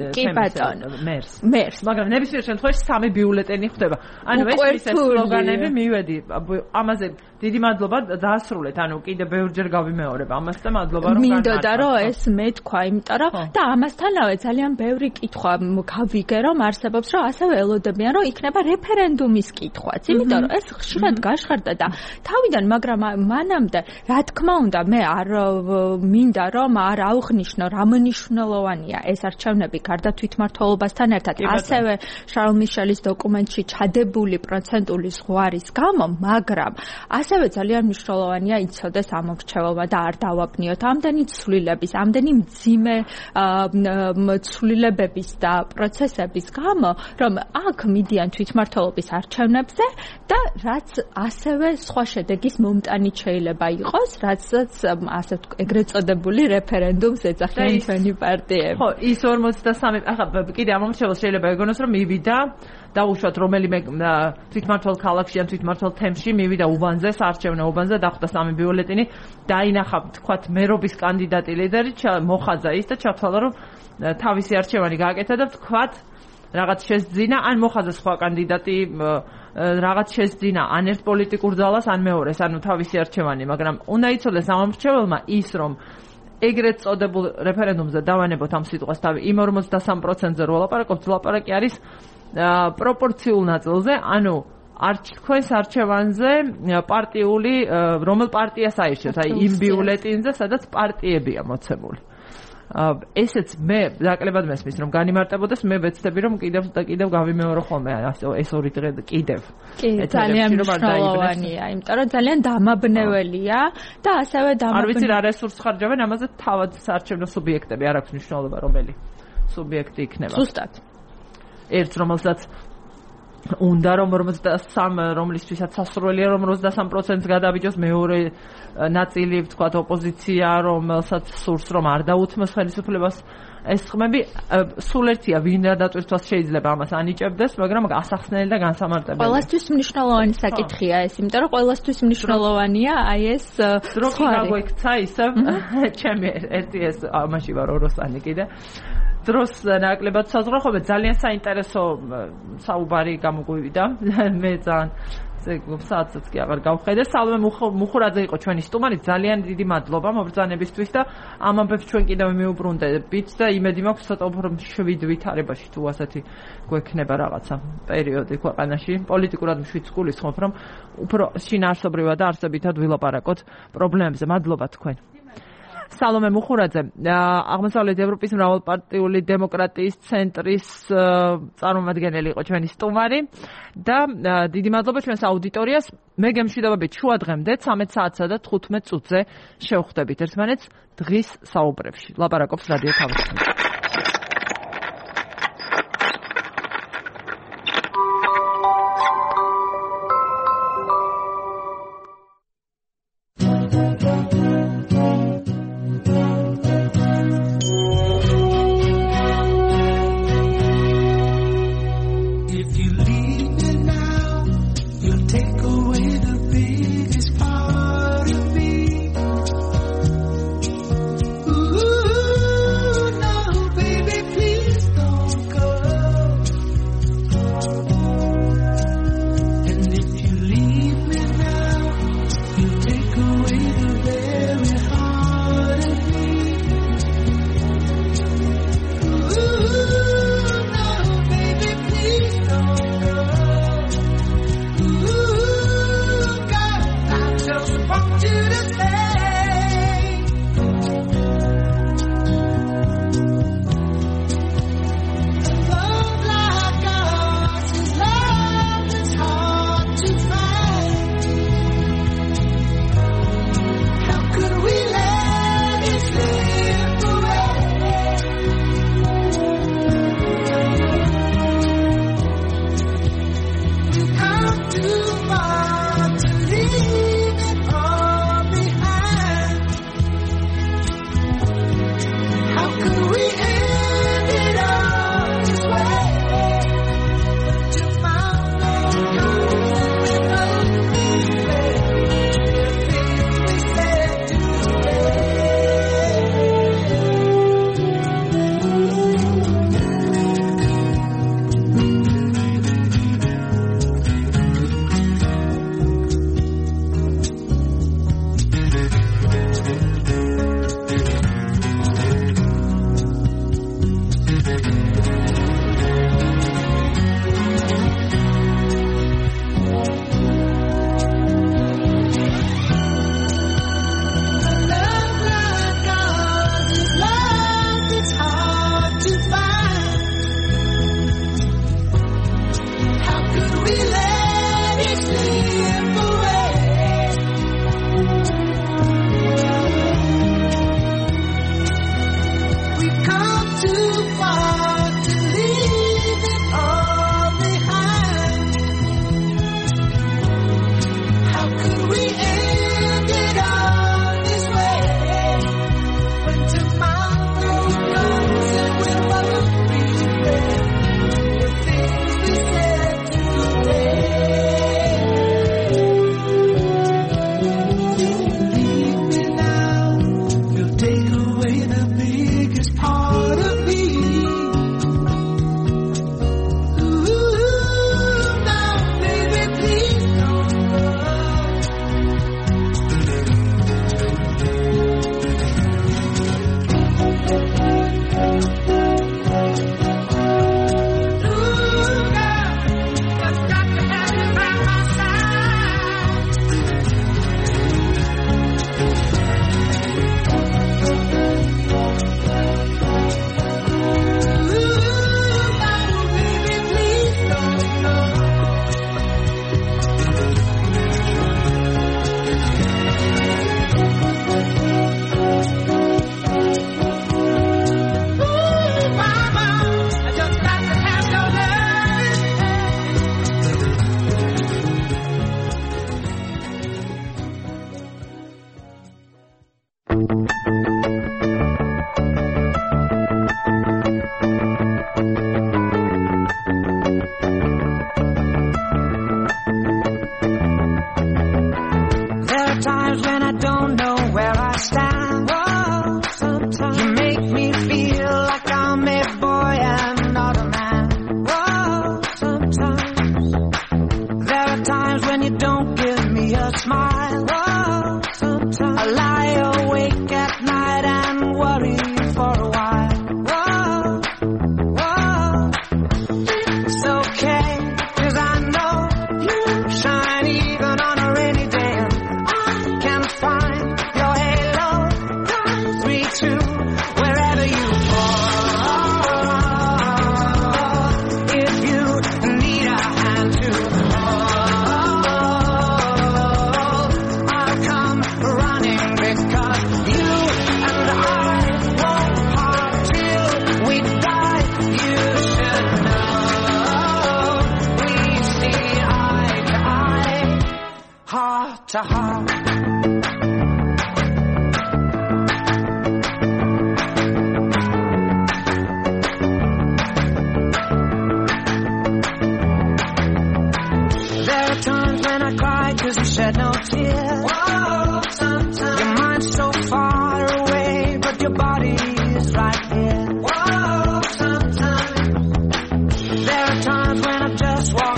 მერს. მაგრამ ნებისმიერ შემთხვევაში 3 ბიულეტენი ხდება. ანუ ეს სლოგანები მივედი. ამაზე დიდი მადლობა დაასრულეთ. ანუ კიდე ბევრჯერ გავიმეორებ ამას და მადლობა რომ მინდოდა რომ ეს მე თქვა, იმიტომ რომ და ამასთანავე ძალიან ბევრი კითხვა გავიგე რომ არსებობს, რომ ასევე ელოდებიან რომ იქნება რეფერენდუმის კითხვაც, იმიტომ რომ ეს ხშირად გაშხერდა და თავიდან, მაგრამ მანამდე რა თქმა უნდა მე არ მინდა რომ არ აღვნიშნო რა მნიშვნელოვანია ეს არჩევნები გარდა თვითმმართველობასთან ერთად, ასევე შარლ მიშელის დოკუმენტში ჩადებული პროცენტული ზღვარის გამო, მაგრამ ასევე ძალიან მნიშვნელოვანია იცოდეს ამ მრჩეველმა და არ დავაბნიოთ ამდენი ცვლილების, ამდენი მძიმე ცვლილებების და პროცესების გამო, რომ აქ მიდიან თვითმმართველობის არჩევნებზე და რაც ასევე სხვა შედეგის მომტანით შეიძლება იყოს, რაცაც ასე ეგრეთ წოდებული რეფერენდუმს ეძახიან ჩვენი პარტიები. ხო, ის 53 ახლა კიდე ამ მომრჩეველს შეიძლება ეგონოს, რომ მივიდა დაუშვათ რომელიმე თვითმმართველ ქალაქში ან თვითმმართველ თემში მივიდა უბანზე, საარჩევნო უბანზე, დახვდა 3 ბიულეტენი, დაინახა თქვათ მერობის კანდიდატი ლიდერი, მოხაძა ის და ჩათვალა რომ თავისი არჩევანი გააკეთა და თქვათ რაღაც შეძინა, ან მოხაძა სხვა კანდიდატი რაღაც შეძინა, ან ერთ პოლიტიკურ ძალას, ან მეორეს, ანუ თავისი არჩევანი, მაგრამ უნდა იცოდეს ამ მრჩეველმა ის, რომ ეგრეთ წოდებულ რეფერენდუმზე დავანებოთ ამ სიტყვას თავი, იმ 53%-ზე რო ლაპარაკობთ, ლაპარაკი არის პროპორციულ ნაწილზე, ანუ თქვენს არჩევანზე პარტიული, რომელ პარტიას აირჩევთ, აი იმ ბიულეტინზე, სადაც პარტიებია მოცემული. ესეც მე ნაკლებად მესმის, რომ განიმარტებოდეს, მე ვეცდები, რომ კიდევ და კიდევ გავიმეორო ხოლმე ეს ორი დღე კიდევ. ძალიან მნიშვნელოვანია, იმიტომ რომ ძალიან დამაბნეველია და ასევე არ ვიცი რა რესურს ხარჯავენ, ამაზე თავად საარჩევნო სუბიექტები არ აქვს მნიშვნელობა, რომელი სუბიექტი იქნება. ზუსტად. ერთ რომელსაც უნდა რომ 43 რომლისთვისაც სასურველია რომ 23%-ს გადაბიჯოს, მეორე ნაწილი ვთქვათ ოპოზიცია რომელსაც სურს რომ არ დაუთმოს ხელისუფლებას ეს ხმები, სულ ერთია ვინ რა დატვირთვას შეიძლება ამას ანიჭებდეს, მაგრამ ასახსნელი და განსამარტებელი. ყველასთვის მნიშვნელოვანი საკითხია ეს, იმიტომ რომ ყველასთვის მნიშვნელოვანია აი ეს დროგი გაგვექცა ისევ ჩემი ერთი ეს ამაში ვარ ოროსანი კიდე დროს ნაკლებად საზღვრახობ, ძალიან საინტერესო საუბარი გამოგვივიდა. მე ძალიან საათსაც კი აღარ გავხედე. სალომე მუხურაძე იყო ჩვენი სტუმარი. ძალიან დიდი მადლობა მობრძანებისთვის და ამ ამბებს ჩვენ კიდევ მიუბრუნდებით და იმედი მაქვს ცოტა უფრო მშვიდ ვითარებაში თუ ასეთი გვექნება რაღაცა პერიოდი ქვეყანაში. პოლიტიკურად მშვიდ გულისხმობ, რომ უფრო შინაარსობრივად და არსებითად ვილაპარაკოთ პრობლემებზე. მადლობა თქვენ. სალომე მუხურაძე, აღმოსავლეთ ევროპის მრავალპარტიული დემოკრატიის ცენტრის წარმომადგენელი იყო ჩვენი სტუმარი და დიდი მადლობა ჩვენს აუდიტორიას. მე გემშვიდობებით შუა დღემდე 13 საათსა და 15 წუთზე შევხვდებით ერთმანეთს დღის საუბრებში. ლაპარაკობს რადიო თავისუფლება. No. to heart. There are times when I cry 'cause you shed no tears. Whoa, sometimes your mind's so far away, but your body's right here. Whoa, sometimes there are times when I just walk